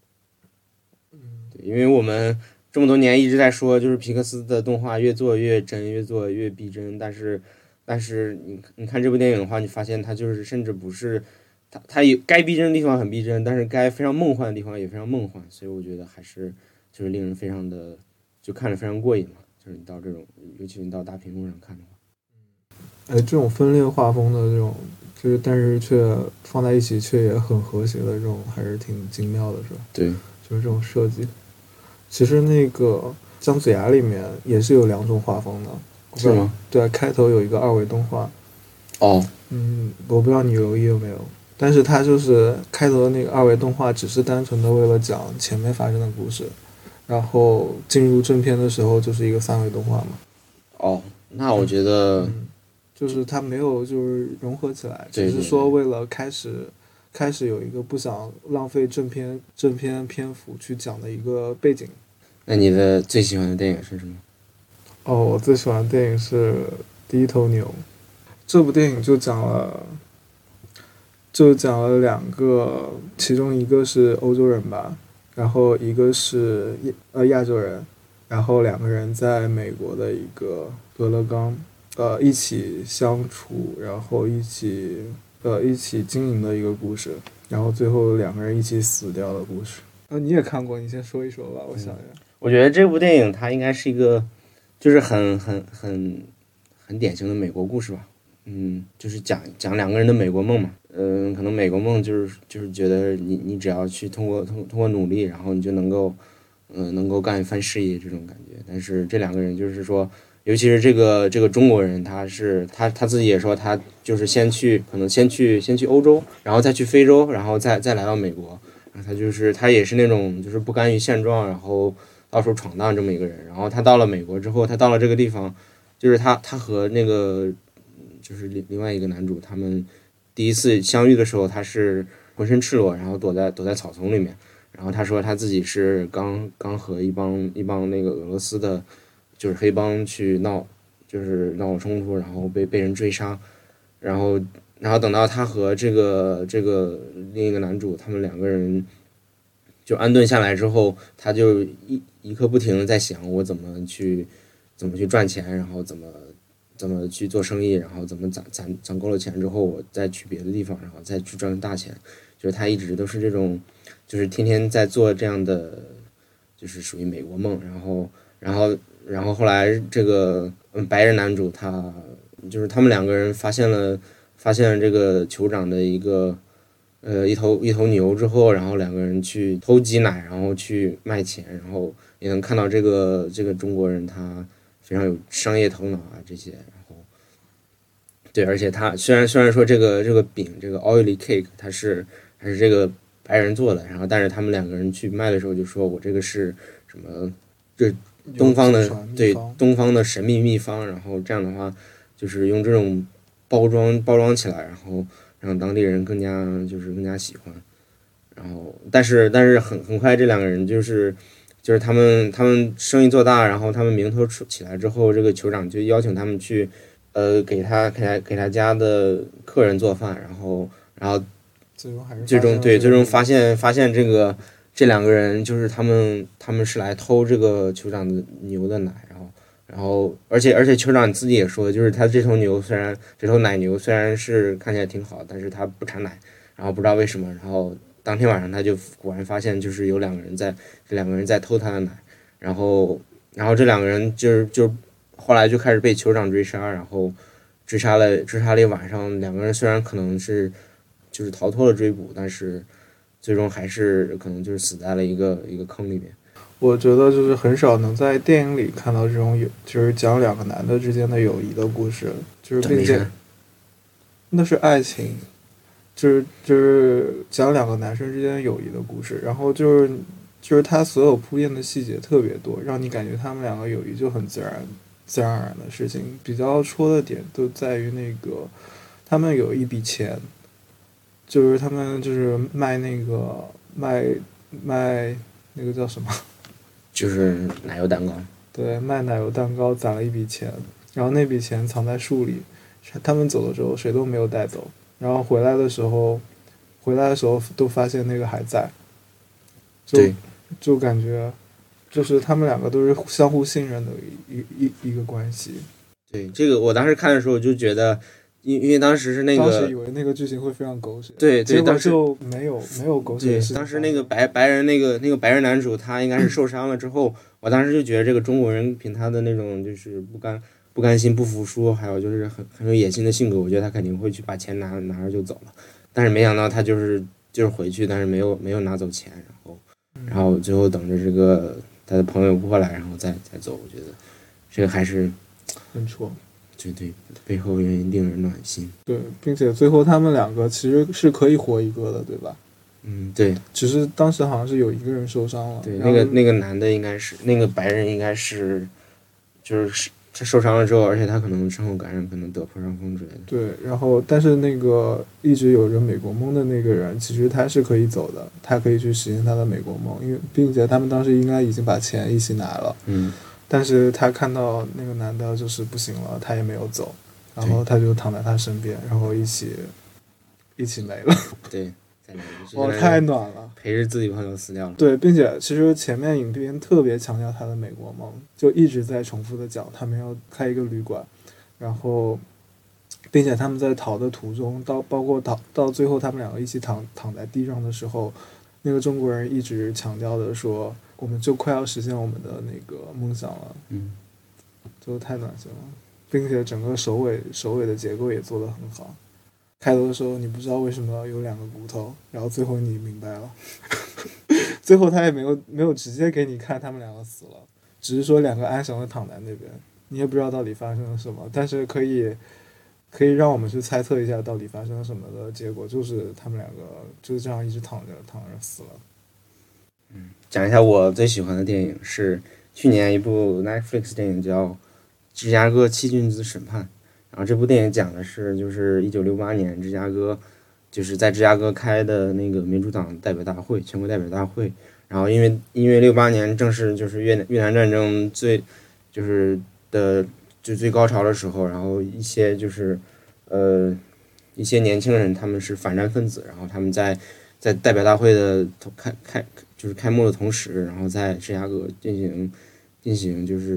对，因为我们这么多年一直在说，就是皮克斯的动画越做越真，越做越逼真，但是但是你你看这部电影的话，你发现它就是甚至不是。它它有该逼真的地方很逼真，但是该非常梦幻的地方也非常梦幻，所以我觉得还是就是令人非常的就看着非常过瘾嘛。就是你到这种，尤其你到大屏幕上看的话， 哎，这种分裂画风的这种，就是但是却放在一起却也很和谐的这种，还是挺精妙的，是吧？ 对， 就是这种设计。其实那个姜子牙里面也是有两种画风的， 是吗？ 对，开头有一个二维动画。 哦， 嗯，我不知道你留意了没有。但是它就是开头的那个二维动画，只是单纯的为了讲前面发生的故事，然后进入正片的时候就是一个三维动画嘛。 哦，那我觉得、 嗯，就是他没有就是融合起来， 对对只是说为了开始开始有一个不想浪费正片正片篇幅去讲的一个背景。 那你的最喜欢的电影是什么？ 哦，我最喜欢的电影是《第一头牛》，这部电影就讲了就讲了两个，其中一个是欧洲人吧，然后一个是呃亚洲人，然后两个人在美国的一个俄勒冈，呃一起相处，然后一起呃一起经营的一个故事，然后最后两个人一起死掉的故事。啊，你也看过，你先说一说吧，我想想。 我觉得这部电影它应该是一个，就是很很很很典型的美国故事吧。嗯，就是讲讲两个人的美国梦嘛。嗯，可能美国梦就是就是觉得你你只要去通过通通过努力，然后你就能够，嗯、能够干一番事业这种感觉。但是这两个人就是说，尤其是这个这个中国人，他是他他自己也说，他就是先去可能先去先去欧洲，然后再去非洲，然后再再来到美国。然后他就是他也是那种就是不甘于现状，然后到处闯荡这么一个人。然后他到了美国之后，他到了这个地方，就是他他和那个就是另另外一个男主他们第一次相遇的时候，他是浑身赤裸，然后躲在躲在草丛里面。然后他说他自己是刚刚和一帮一帮那个俄罗斯的，就是黑帮去闹，就是闹冲突，然后被被人追杀。然后然后等到他和这个这个另一个男主他们两个人就安顿下来之后，他就一一刻不停的在想我怎么去怎么去赚钱，然后怎么怎么去做生意，然后怎么攒攒攒够了钱之后，我再去别的地方，然后再去赚大钱。就是他一直都是这种，就是天天在做这样的，就是属于美国梦。然后，然后，然后后来这个嗯白人男主他就是他们两个人发现了发现了这个酋长的一个呃一头一头牛之后，然后两个人去偷挤奶，然后去卖钱，然后也能看到这个这个中国人他非常有商业头脑啊这些。然后对，而且他虽然虽然说这个这个饼这个 oily cake 它是还是这个白人做的，然后但是他们两个人去卖的时候就说我这个是什么这东方的对东方的神秘秘方。然后这样的话就是用这种包装包装起来，然后让当地人更加就是更加喜欢。然后但是但是很很快这两个人就是就是他们他们生意做大，然后他们名头起来之后，这个酋长就邀请他们去呃给他给他给他家的客人做饭。然后然后最终还是最终对最终发现发现这个这两个人就是他们他们是来偷这个酋长的牛的奶。然后然后而且而且酋长自己也说，就是他这头牛虽然这头奶牛虽然是看起来挺好，但是它不产奶。然后不知道为什么，然后当天晚上他就果然发现就是有两个人在这两个人在偷他的奶。然后然后这两个人就是就后来就开始被酋长追杀，然后追杀了追杀了一晚上。两个人虽然可能是就是逃脱了追捕，但是最终还是可能就是死在了一个一个坑里面。 我觉得就是很少能在电影里看到这种有，就是讲两个男的之间的友谊的故事，就是并且那是爱情，就是就是讲两个男生之间友谊的故事，然后就是就是他所有铺垫的细节特别多，让你感觉他们两个友谊就很自然自然而然的事情。比较戳的点都在于那个他们有一笔钱，就是他们就是卖那个卖卖那个叫什么？ 就是奶油蛋糕。 对，卖奶油蛋糕攒了一笔钱，然后那笔钱藏在树里，他们走了之后谁都没有带走，然后回来的时候，回来的时候都发现那个还在，就对， 就感觉就是他们两个都是相互信任的一一一个关系。 对，这个我当时看的时候就觉得，因因为当时是那个， 当时以为那个剧情会非常狗血， 对对， 结果当时就没有没有狗血的对事情。 当时那个白白人那个那个白人男主他应该是受伤了之后，我当时就觉得这个中国人凭他的那种就是不甘不甘心不服输，还有就是很很有野心的性格，我觉得他肯定会去把钱拿拿着就走了。但是没想到他就是就是回去，但是没有没有拿走钱，然后然后最后等着这个他的朋友过来，然后再再走。我觉得这个还是很戳。 对对，背后原因令人暖心。 对，并且最后他们两个其实是可以活一个的，对吧？ 嗯，对， 只是当时好像是有一个人受伤了。 对，那个那个男的应该是那个白人，应该是就是他受伤了之后，而且他可能伤后感染，可能得破伤风之类的。 对，然后但是那个一直有着美国梦的那个人，其实他是可以走的，他可以去实现他的美国梦，因为并且他们当时应该已经把钱一起拿了， 嗯， 但是他看到那个男的就是不行了，他也没有走，然后他就躺在他身边，然后一起一起没了。 对，在那里哇，太暖了， 陪着自己朋友死掉了。 对，并且其实前面影片特别强调他的美国梦，就一直在重复的讲他们要开一个旅馆，然后并且他们在逃的途中，到包括逃到最后他们两个一起躺躺在地上的时候，那个中国人一直强调的说，我们就快要实现我们的那个梦想了， 嗯， 就太暖心了，并且整个首尾首尾的结构也做得很好。开头的时候你不知道为什么有两个骨头，然后最后你明白了。最后他也没有没有直接给你看他们两个死了，只是说两个安详的躺在那边，你也不知道到底发生了什么，但是可以可以让我们去猜测一下到底发生了什么的结果，就是他们两个就是这样一直躺着躺着死了。 嗯，讲一下我最喜欢的电影是去年一部 Netflix 电影叫《芝加哥七君子审判》。然后这部电影讲的是，就是一九六八年芝加哥，就是在芝加哥开的那个民主党代表大会，全国代表大会。然后因为因为六八年正是就是越南越南战争最就是的就最高潮的时候，然后一些就是呃一些年轻人他们是反战分子，然后他们在在代表大会的开开就是开幕的同时，然后在芝加哥进行进行就是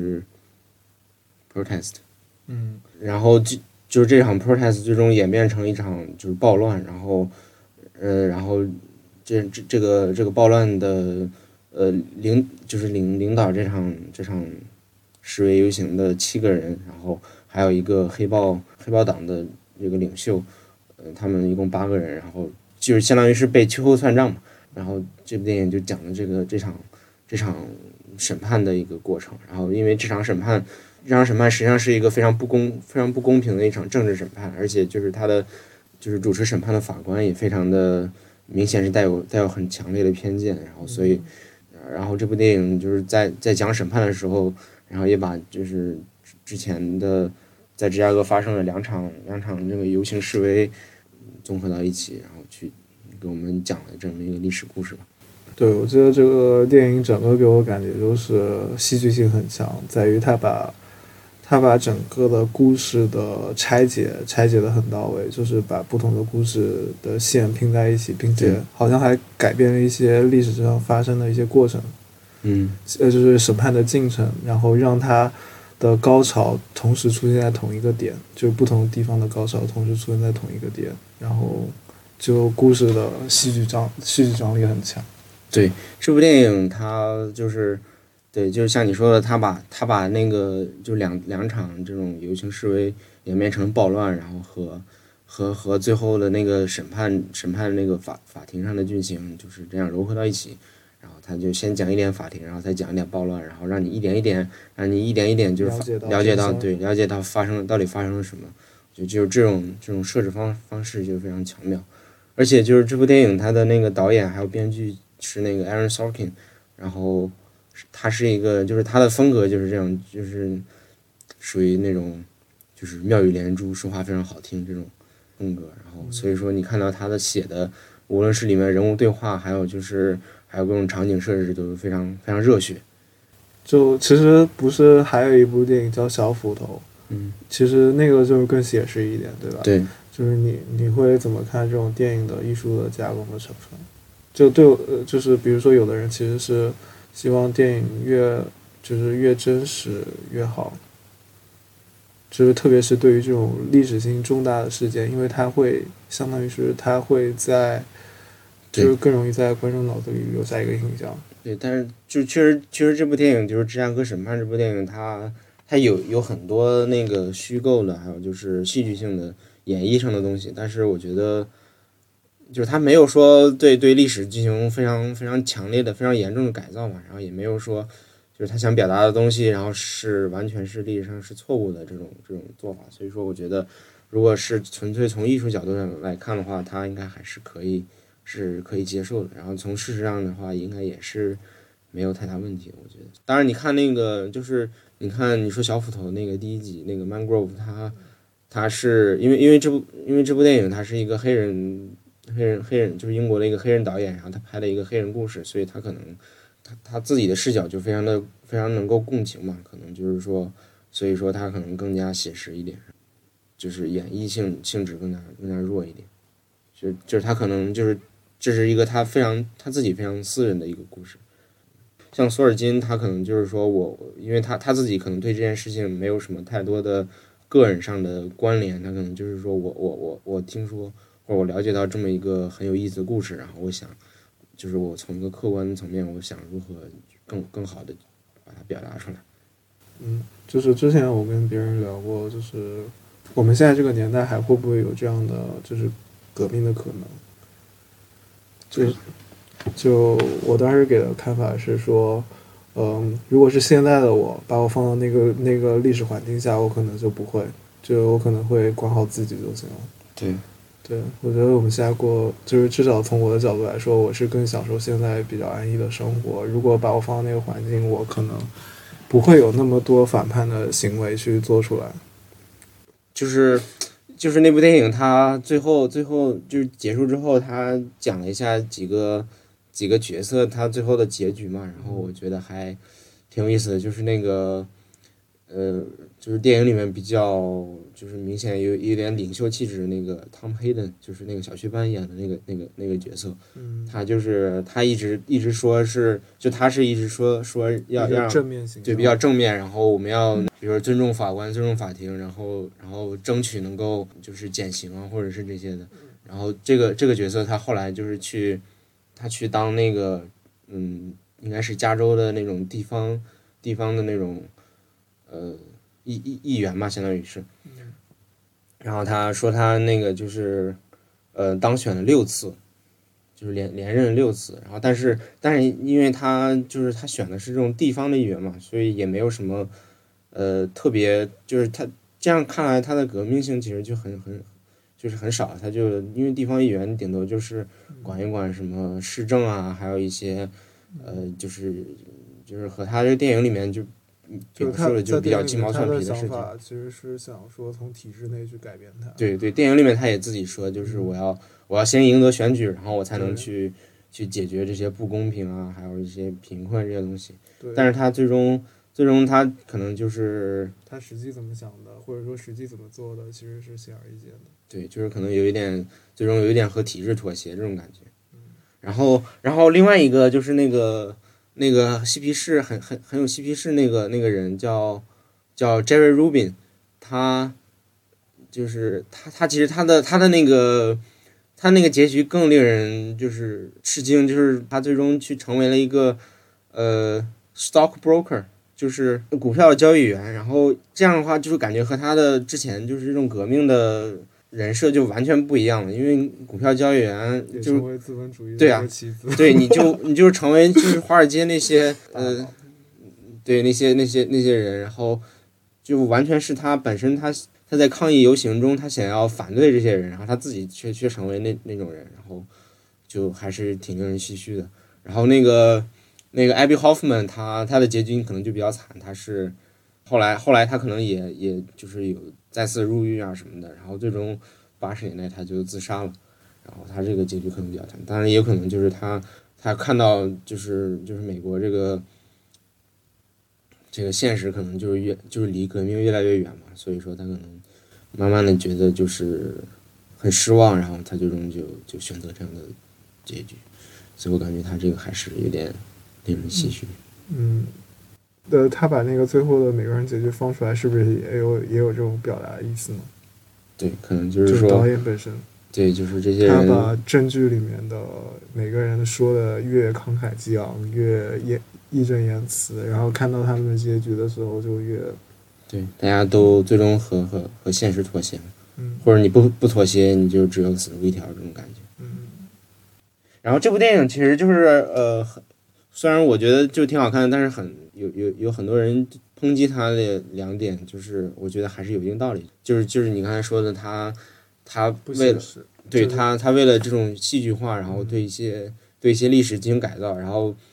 protest。 嗯， 然后就就是这场 protest 最终演变成一场就是暴乱，然后，呃，然后这这这个这个暴乱的呃领就是领领导这场这场示威游行的七个人，然后还有一个黑豹黑豹党的这个领袖，呃，他们一共八个人，然后就是相当于是被秋后算账嘛。然后这部电影就讲了这个这场这场审判的一个过程，然后因为这场审判。这场审判实际上是一个非常不公、非常不公平的一场政治审判，而且就是他的，就是主持审判的法官也非常的明显是带有带有很强烈的偏见，然后所以，然后这部电影就是在在讲审判的时候，然后也把就是之前的在芝加哥发生的两场两场这个游行示威综合到一起，然后去给我们讲了这么一个历史故事吧。 对，我觉得这个电影整个给我感觉就是戏剧性很强，在于它把他把整个的故事的拆解拆解的很到位，就是把不同的故事的线拼在一起，并且好像还改变了一些历史上发生的一些过程， 嗯， 呃，就是审判的进程，然后让它的高潮同时出现在同一个点，就不同地方的高潮同时出现在同一个点，然后就故事的戏剧张戏剧张力很强。 对，这部电影它就是。对，就是像你说的，他把他把那个就两两场这种游行示威演变成暴乱，然后和和和最后的那个审判审判那个法法庭上的剧情就是这样糅合到一起，然后他就先讲一点法庭，然后再讲一点暴乱，然后让你一点一点让你一点一点就是了解到了解到对了解到发生了到底发生了什么，就就是这种这种设置方方式就非常巧妙，而且就是这部电影它的那个导演还有编剧是那个 Aaron Sorkin， 然后。他是一个，就是他的风格就是这样，就是属于那种，就是妙语连珠，说话非常好听这种风格。然后所以说你看到他的写的，无论是里面人物对话，还有就是还有各种场景设置，都非常非常热血。 就其实不是还有一部电影叫《小斧头》， 嗯， 其实那个就是更写实一点，对吧？ 对， 就是你你会怎么看这种电影的艺术的加工的成分？就对我，呃，就是比如说有的人其实是。希望电影越就是越真实越好，就是特别是对于这种历史性重大的事件，因为它会相当于是它会在，就是更容易在观众脑子里留下一个印象。 对，但是就确实确实这部电影就是《芝加哥审判》这部电影它，它有有很多那个虚构的，还有就是戏剧性的演绎上的东西，但是我觉得。就是他没有说对对历史进行非常非常强烈的、非常严重的改造嘛，然后也没有说就是他想表达的东西，然后是完全是历史上是错误的这种这种做法。所以说，我觉得如果是纯粹从艺术角度上来看的话，他应该还是可以是可以接受的。然后从事实上的话，应该也是没有太大问题，我觉得。当然，你看那个就是你看你说小斧头那个第一集那个 Mangrove， 他他是因为因为这部因为这部电影它是一个黑人黑人黑人就是英国的一个黑人导演，然后他拍了一个黑人故事，所以他可能他他自己的视角就非常的非常能够共情嘛，可能就是说，所以说他可能更加写实一点，就是演绎性性质更加更加弱一点，就就是他可能就是这是一个他非常他自己非常私人的一个故事。像索尔金，他可能就是说我，因为他他自己可能对这件事情没有什么太多的个人上的关联，他可能就是说我我我我听说或者我了解到这么一个很有意思的故事，然后我想，就是我从一个客观层面，我想如何更更好的把它表达出来。 嗯，就是之前我跟别人聊过，就是我们现在这个年代还会不会有这样的就是革命的可能？就就我当时给的看法是说，嗯，如果是现在的我，把我放到那个那个历史环境下，我可能就不会，就我可能会管好自己就行了。 对， 对，我觉得我们现在过，就是至少从我的角度来说，我是更享受现在比较安逸的生活。如果把我放到那个环境，我可能不会有那么多反叛的行为去做出来。 就是就是那部电影，它最后最后就是结束之后，他讲了一下几个几个角色他最后的结局嘛，然后我觉得还挺有意思的，就是那个呃，就是电影里面比较就是明显有有点领袖气质的那个 Tom Hayden， 就是那个小雀斑演的那个那个那个角色， 嗯， 他就是他一直一直说是就他是一直说说要让正面形象， 对比较正面，然后我们要比如说尊重法官、尊重法庭，然后然后争取能够就是减刑啊，或者是这些的。然后这个这个角色他后来就是去他去当那个嗯，应该是加州的那种地方地方的那种呃议议议员吧，相当于是。然后他说他那个就是呃当选了六次。就是连连任六次，然后但是但是因为他就是他选的是这种地方的议员嘛，所以也没有什么呃特别，就是他这样看来他的革命性其实就很很就是很少，他就因为地方议员顶多就是管一管什么市政啊，还有一些呃就是就是和他这个电影里面就表述的就比较鸡毛蒜皮的事情。 其实是想说从体制内去改变它。 对对，电影里面他也自己说，就是我要、嗯、我要先赢得选举，然后我才能去去解决这些不公平啊，还有一些贫困这些东西。但是他最终最终他可能就是他实际怎么想的，或者说实际怎么做的，其实是显而易见的。 对，就是可能有一点最终有一点和体制妥协这种感觉。然后然后另外一个就是那个那个嬉皮士很很很有嬉皮士那个那个人叫叫 Jerry Rubin， 他就是他他其实他的他的那个他那个结局更令人就是吃惊，就是他最终去成为了一个呃 stock broker， 就是股票交易员，然后这样的话就是感觉和他的之前就是这种革命的人设就完全不一样了，因为股票交易员就成为资本主义的妻子，对啊，对，你就你就成为就是华尔街那些呃，对那些那些那些人，然后就完全是他本身他他在抗议游行中他想要反对这些人，然后他自己却却成为那那种人，然后就还是挺令人唏嘘的。然后那个那个 Abby Hoffman 他他的结局可能就比较惨，他是后来后来他可能也也就是有再次入狱啊什么的，然后最终八十年代他就自杀了，然后他这个结局可能比较惨，当然也有可能就是他他看到就是就是美国这个这个现实可能就是越就是离革命越来越远嘛，所以说他可能慢慢的觉得就是很失望，然后他最终就就选择这样的结局，所以我感觉他这个还是有点令人唏嘘。 嗯。呃，他把那个最后的每个人结局放出来，是不是也有也有这种表达的意思呢？ 对，可能就是说， 就是导演本身， 对，就是这些人， 他把证据里面的每个人说的越慷慨激昂，越义正言辞，然后看到他们的结局的时候，就越对，大家都最终和和和现实妥协， 嗯， 或者你不不妥协，你就只有死路一条这种感觉， 嗯。 然后这部电影其实就是呃，虽然我觉得就挺好看的，但是很。有有有很多人抨击他的两点，就是我觉得还是有一定道理，就是就是你刚才说的，他他为了对他他为了这种戏剧化，然后对一些、嗯、对一些历史进行改造，然后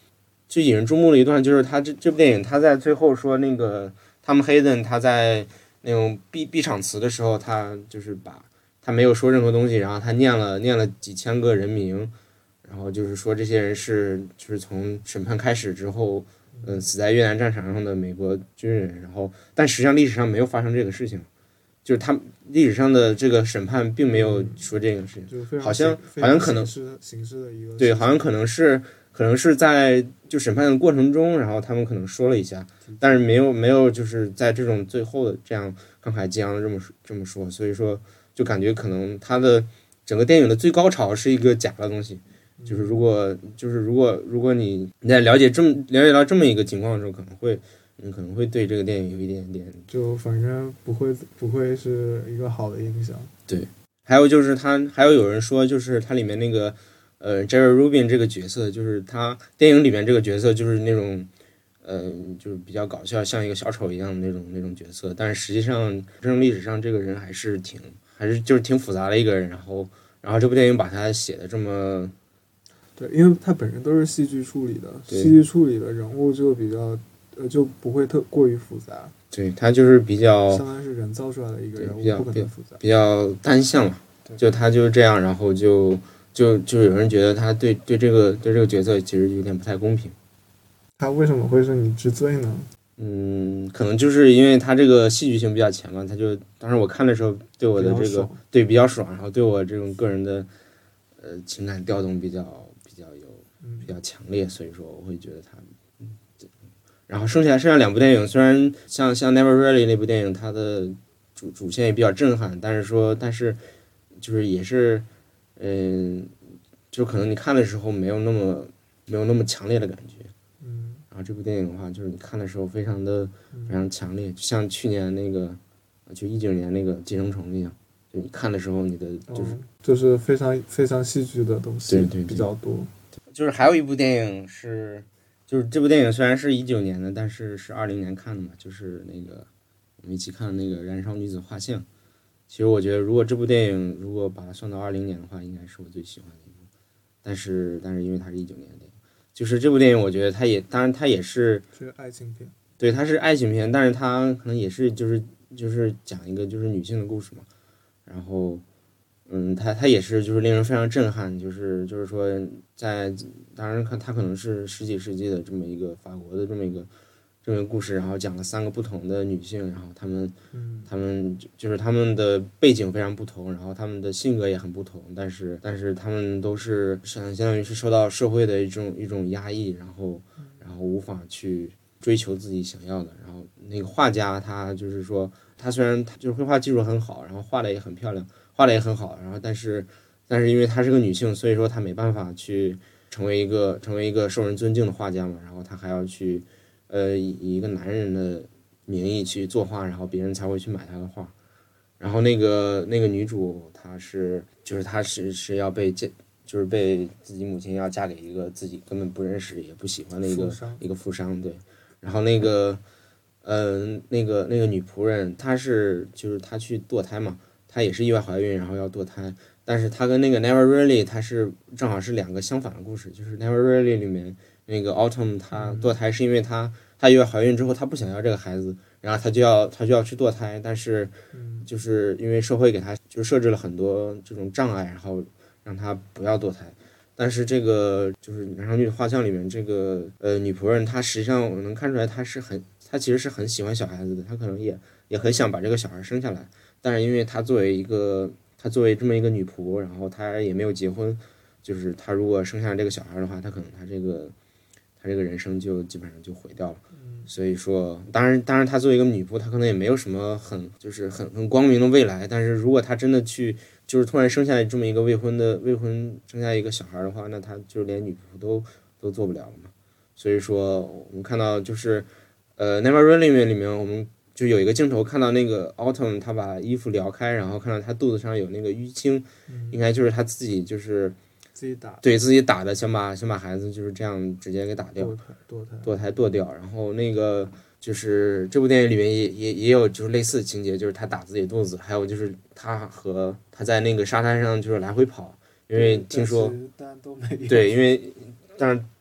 就引人注目的一段，就是他这这部电影他在最后说那个汤姆黑登他在那种闭闭场词的时候，他就是把他没有说任何东西，然后他念了念了几千个人名，然后就是说这些人是就是从审判开始之后，嗯、呃，死在越南战场上的美国军人，然后但实际上历史上没有发生这个事情。就是他历史上的这个审判并没有说这个事情， 嗯、 好像好像可能形式的一个对，好像可能是可能是在就审判的过程中，然后他们可能说了一下，但是没有没有就是在这种最后的这样慷慨激昂的这么这么说，所以说就感觉可能他的整个电影的最高潮是一个假的东西，就是如果就是如果如果你你在了解这么了解到这么一个情况的时候，可能会。你可能会对这个电影有一点点， 就反正不会不会是一个好的印象。 对，还有就是他，还有有人说，就是他里面那个呃 Jerry Rubin 这个角色，就是他电影里面这个角色就是那种呃就是比较搞笑，像一个小丑一样的那种那种角色，但是实际上真正历史上这个人还是挺还是就是挺复杂的一个人，然后然后这部电影把他写的这么对，因为他本身都是戏剧处理的，戏剧处理的人物就比较。呃，就不会特过于复杂。 对，他就是比较， 相当于是人造出来的一个人物，不可能复杂， 比较单向嘛。就他就是这样，然后就就就有人觉得他对对这个对这个角色其实有点不太公平。 他为什么会是你之最呢？ 嗯，可能就是因为他这个戏剧性比较强嘛，他就当时我看的时候对我的这个对比较爽，然后对我这种个人的呃情感调动比较比较有比较强烈，所以说我会觉得他。然后剩下剩下两部电影，虽然像像 Never Really 那部电影，它的主主线也比较震撼，但是说但是就是也是，嗯、呃，就可能你看的时候没有那么没有那么强烈的感觉。 嗯。 然后这部电影的话，就是你看的时候非常的非常强烈，就像去年那个就一九年那个《寄生虫》一样，就你看的时候你的就是、 哦、就是非常非常戏剧的东西， 对对对比较多。 就是还有一部电影是。就是这部电影虽然是一九年的，但是是二零年看的嘛，就是那个我们一起看的那个《燃烧女子画像》。其实我觉得，如果这部电影如果把它算到二零年的话，应该是我最喜欢的一部。但是，但是因为它是一九年的电影，就是这部电影，我觉得它也，当然它也是是爱情片， 对，它是爱情片，但是它可能也是就是就是讲一个就是女性的故事嘛。然后，嗯，它它也是就是令人非常震撼，就是就是说在。当然，看他可能是十几世纪的这么一个法国的这么一个这么一个故事，然后讲了三个不同的女性，然后她们， 嗯， 她们就是她们的背景非常不同，然后她们的性格也很不同，但是但是她们都是相相当于是受到社会的一种一种压抑，然后然后无法去追求自己想要的。然后那个画家他就是说，他虽然他就是绘画技术很好，然后画的也很漂亮，画的也很好，然后但是但是因为她是个女性，所以说她没办法去。成为一个成为一个受人尊敬的画家嘛，然后他还要去，呃，以一个男人的名义去作画，然后别人才会去买他的画。然后那个那个女主，她是就是她是是要被嫁，就是被自己母亲要嫁给一个自己根本不认识也不喜欢的一个一个富商，对。然后那个，呃，那个那个女仆人，她是就是她去堕胎嘛，她也是意外怀孕，然后要堕胎。但是他跟那个 Never Really 他是正好是两个相反的故事，就是 Never Really 里面那个 Autumn 她堕胎是因为她她意外怀孕之后她不想要这个孩子，然后她就要她就要去堕胎，但是就是因为社会给她就设置了很多这种障碍，然后让她不要堕胎。但是这个就是《燃烧女子画像》里面这个呃女仆人，她实际上我能看出来她是很她其实是很喜欢小孩子的，她可能也也很想把这个小孩生下来，但是因为她作为一个她作为这么一个女仆，然后她也没有结婚，就是她如果生下这个小孩的话，她可能她这个她这个人生就基本上就毁掉了。所以说，当然，当然，她作为一个女仆，她可能也没有什么很就是很很光明的未来。但是如果她真的去就是突然生下这么一个未婚的未婚生下一个小孩的话，那她就连女仆都都做不了了嘛。所以说，我们看到就是呃《Never Really》里面我们。就有一个镜头看到那个 Autumn 她把衣服撩开，然后看到她肚子上有那个淤青， 嗯、 应该就是她自己就是自己打， 对自己打的，想把想把孩子就是这样直接给打掉， 堕胎堕胎堕胎堕掉。然后那个就是这部电影里面也也也有就是类似的情节，就是她打自己肚子，还有就是她和她在那个沙滩上就是来回跑，因为听说但都没有对，因为但是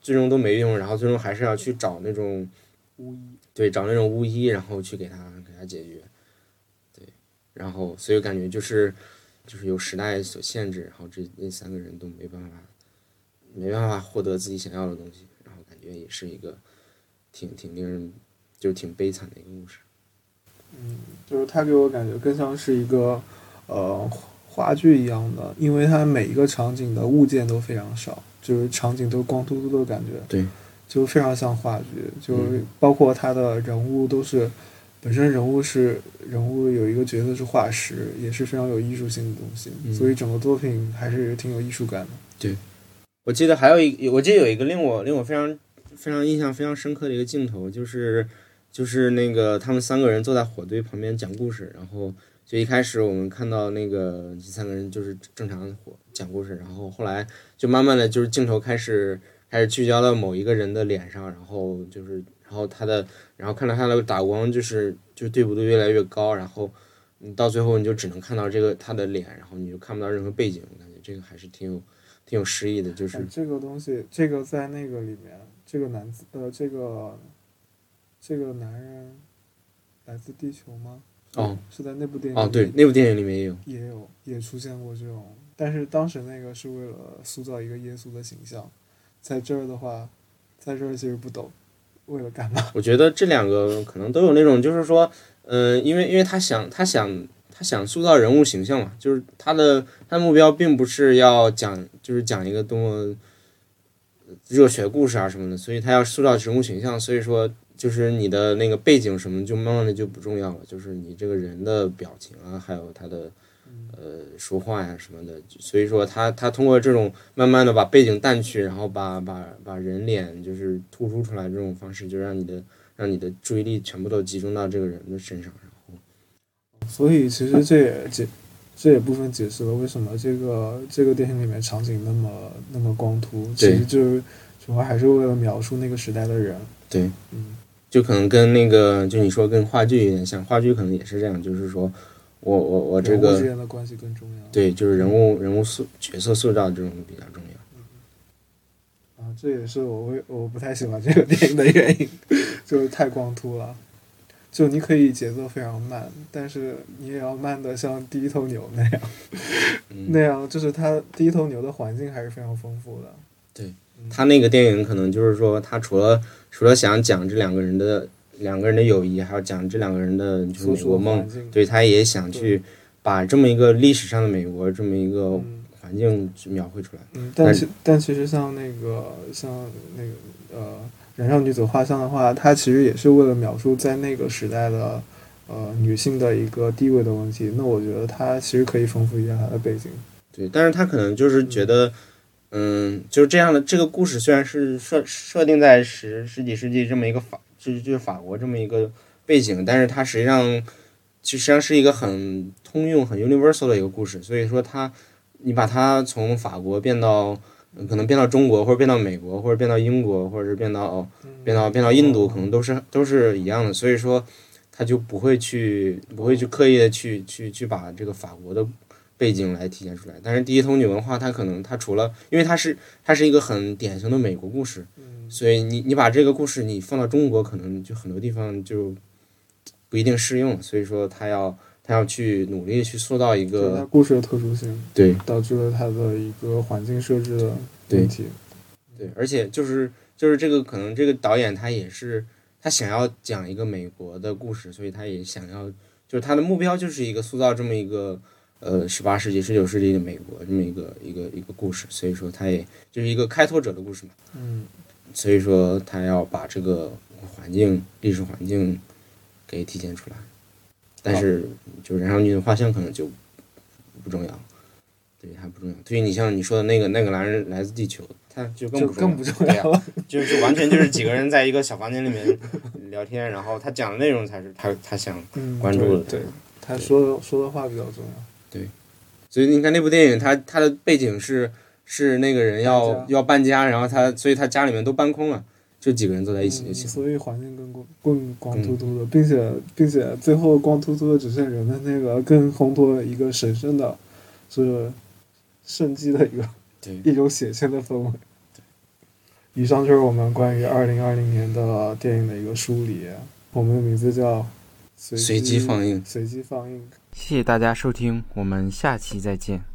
最终都没用，然后最终还是要去找那种巫医， 对，找那种巫医，然后去给他给他解决，对，然后所以感觉就是就是有时代所限制，然后这那三个人都没办法没办法获得自己想要的东西，然后感觉也是一个挺挺令人就挺悲惨的一个故事。 嗯，就是它给我感觉更像是一个呃话剧一样的，因为它每一个场景的物件都非常少，就是场景都光秃秃的感觉， 对， 就非常像话剧，就包括它的人物都是。本身人物是人物有一个角色是化石，也是非常有艺术性的东西， 嗯、 所以整个作品还是挺有艺术感的。 对，我记得还有一，我记得有一个令我令我非常非常印象非常深刻的一个镜头，就是就是那个他们三个人坐在火堆旁边讲故事，然后就一开始我们看到那个这三个人就是正常火讲故事，然后后来就慢慢的就是镜头开始开始聚焦到某一个人的脸上，然后就是然后他的然后看到他的打光就是就对比度越来越高，然后你到最后你就只能看到这个他的脸，然后你就看不到任何背景，我感觉这个还是挺有挺有诗意的，就是、 哎、这个东西，这个在那个里面，这个男子呃，这个这个男人来自地球吗？ 哦， 是在那部电影哦，对，那部电影里面也有， 也有也出现过这种，但是当时那个是为了塑造一个耶稣的形象，在这儿的话，在这儿其实不懂为了干嘛。 我觉得这两个可能都有那种，就是说，嗯、呃，因为因为他想他想他想塑造人物形象嘛，就是他的他的目标并不是要讲就是讲一个多么热血故事啊什么的，所以他要塑造人物形象，所以说就是你的那个背景什么就慢慢的就不重要了，就是你这个人的表情啊，还有他的呃说话呀、什么的，所以说他他通过这种慢慢的把背景淡去，然后把把把人脸就是突出出来这种方式，就让你的让你的注意力全部都集中到这个人的身上，然后所以其实这也解这也部分解释了为什么这个这个电影里面场景那么那么光秃，其实就是主要还是为了描述那个时代的人。 对， 嗯， 就可能跟那个就你说跟话剧有点像，话剧可能也是这样，就是说我我我这个人物之间的关系更重要。 对，就是人物人物塑角色塑造这种比较重要。 啊，这也是我为我不太喜欢这个电影的原因，就是太光秃了。就你可以节奏非常慢，但是你也要慢的像第一头牛那样， 嗯、 那样就是它第一头牛的环境还是非常丰富的。 对，他那个电影可能就是说，他除了除了想讲这两个人的两个人的友谊，还要讲这两个人的就是美国梦，对，他也想去把这么一个历史上的美国这么一个环境描绘出来。 嗯，但其但其实像那个像那个呃。燃烧女子画像的话，它其实也是为了描述在那个时代的呃女性的一个地位的问题。那我觉得它其实可以丰富一下它的背景。 对，但是他可能就是觉得，嗯，就是这样的这个故事虽然是设设定在十十几世纪这么一个法，就是就是法国这么一个背景，但是它实际上其实际上是一个很通用、很 universal 的一个故事。所以说它，你把它从法国变到。可能变到中国，或者变到美国，或者变到英国，或者是变到变到变到印度，可能都是都是一样的。所以说，他就不会去不会去刻意的去去去把这个法国的背景来体现出来。但是第一头女文化，它可能它除了因为它是它是一个很典型的美国故事，所以你你把这个故事你放到中国，可能就很多地方就不一定适用。所以说，他要。他要去努力去塑造一个它故事的特殊性， 对， 导致了它的一个环境设置的问题。 对，对，而且就是就是这个可能这个导演他也是他想要讲一个美国的故事，所以他也想要就是他的目标就是一个塑造这么一个呃十八世纪十九世纪的美国这么一个一个一个故事，所以说他也就是一个开拓者的故事嘛。 嗯， 所以说他要把这个环境历史环境给体现出来。但是，就燃烧女子画像可能就不重要，对，还不重要。对于你像你说的那个那个男人来自地球，他就更不重要， 更不重要了， 就就完全就是几个人在一个小房间里面聊天，然后他讲的内容才是他他想关注的。 嗯、对, 对，他说的说的话比较重要。 对，所以你看那部电影，他他的背景是是那个人要要搬家，然后他所以他家里面都搬空了。就几个人坐在一起就行、 嗯，所以环境更光更光秃秃的、嗯，并且并且最后光秃秃的只剩人的那个更烘托了一个神圣的，是圣迹的一个一种显现的氛围。 以上就是我们关于二零二零年的电影的一个梳理，我们的名字叫随机放映， 随机放映。 谢谢大家收听，我们下期再见。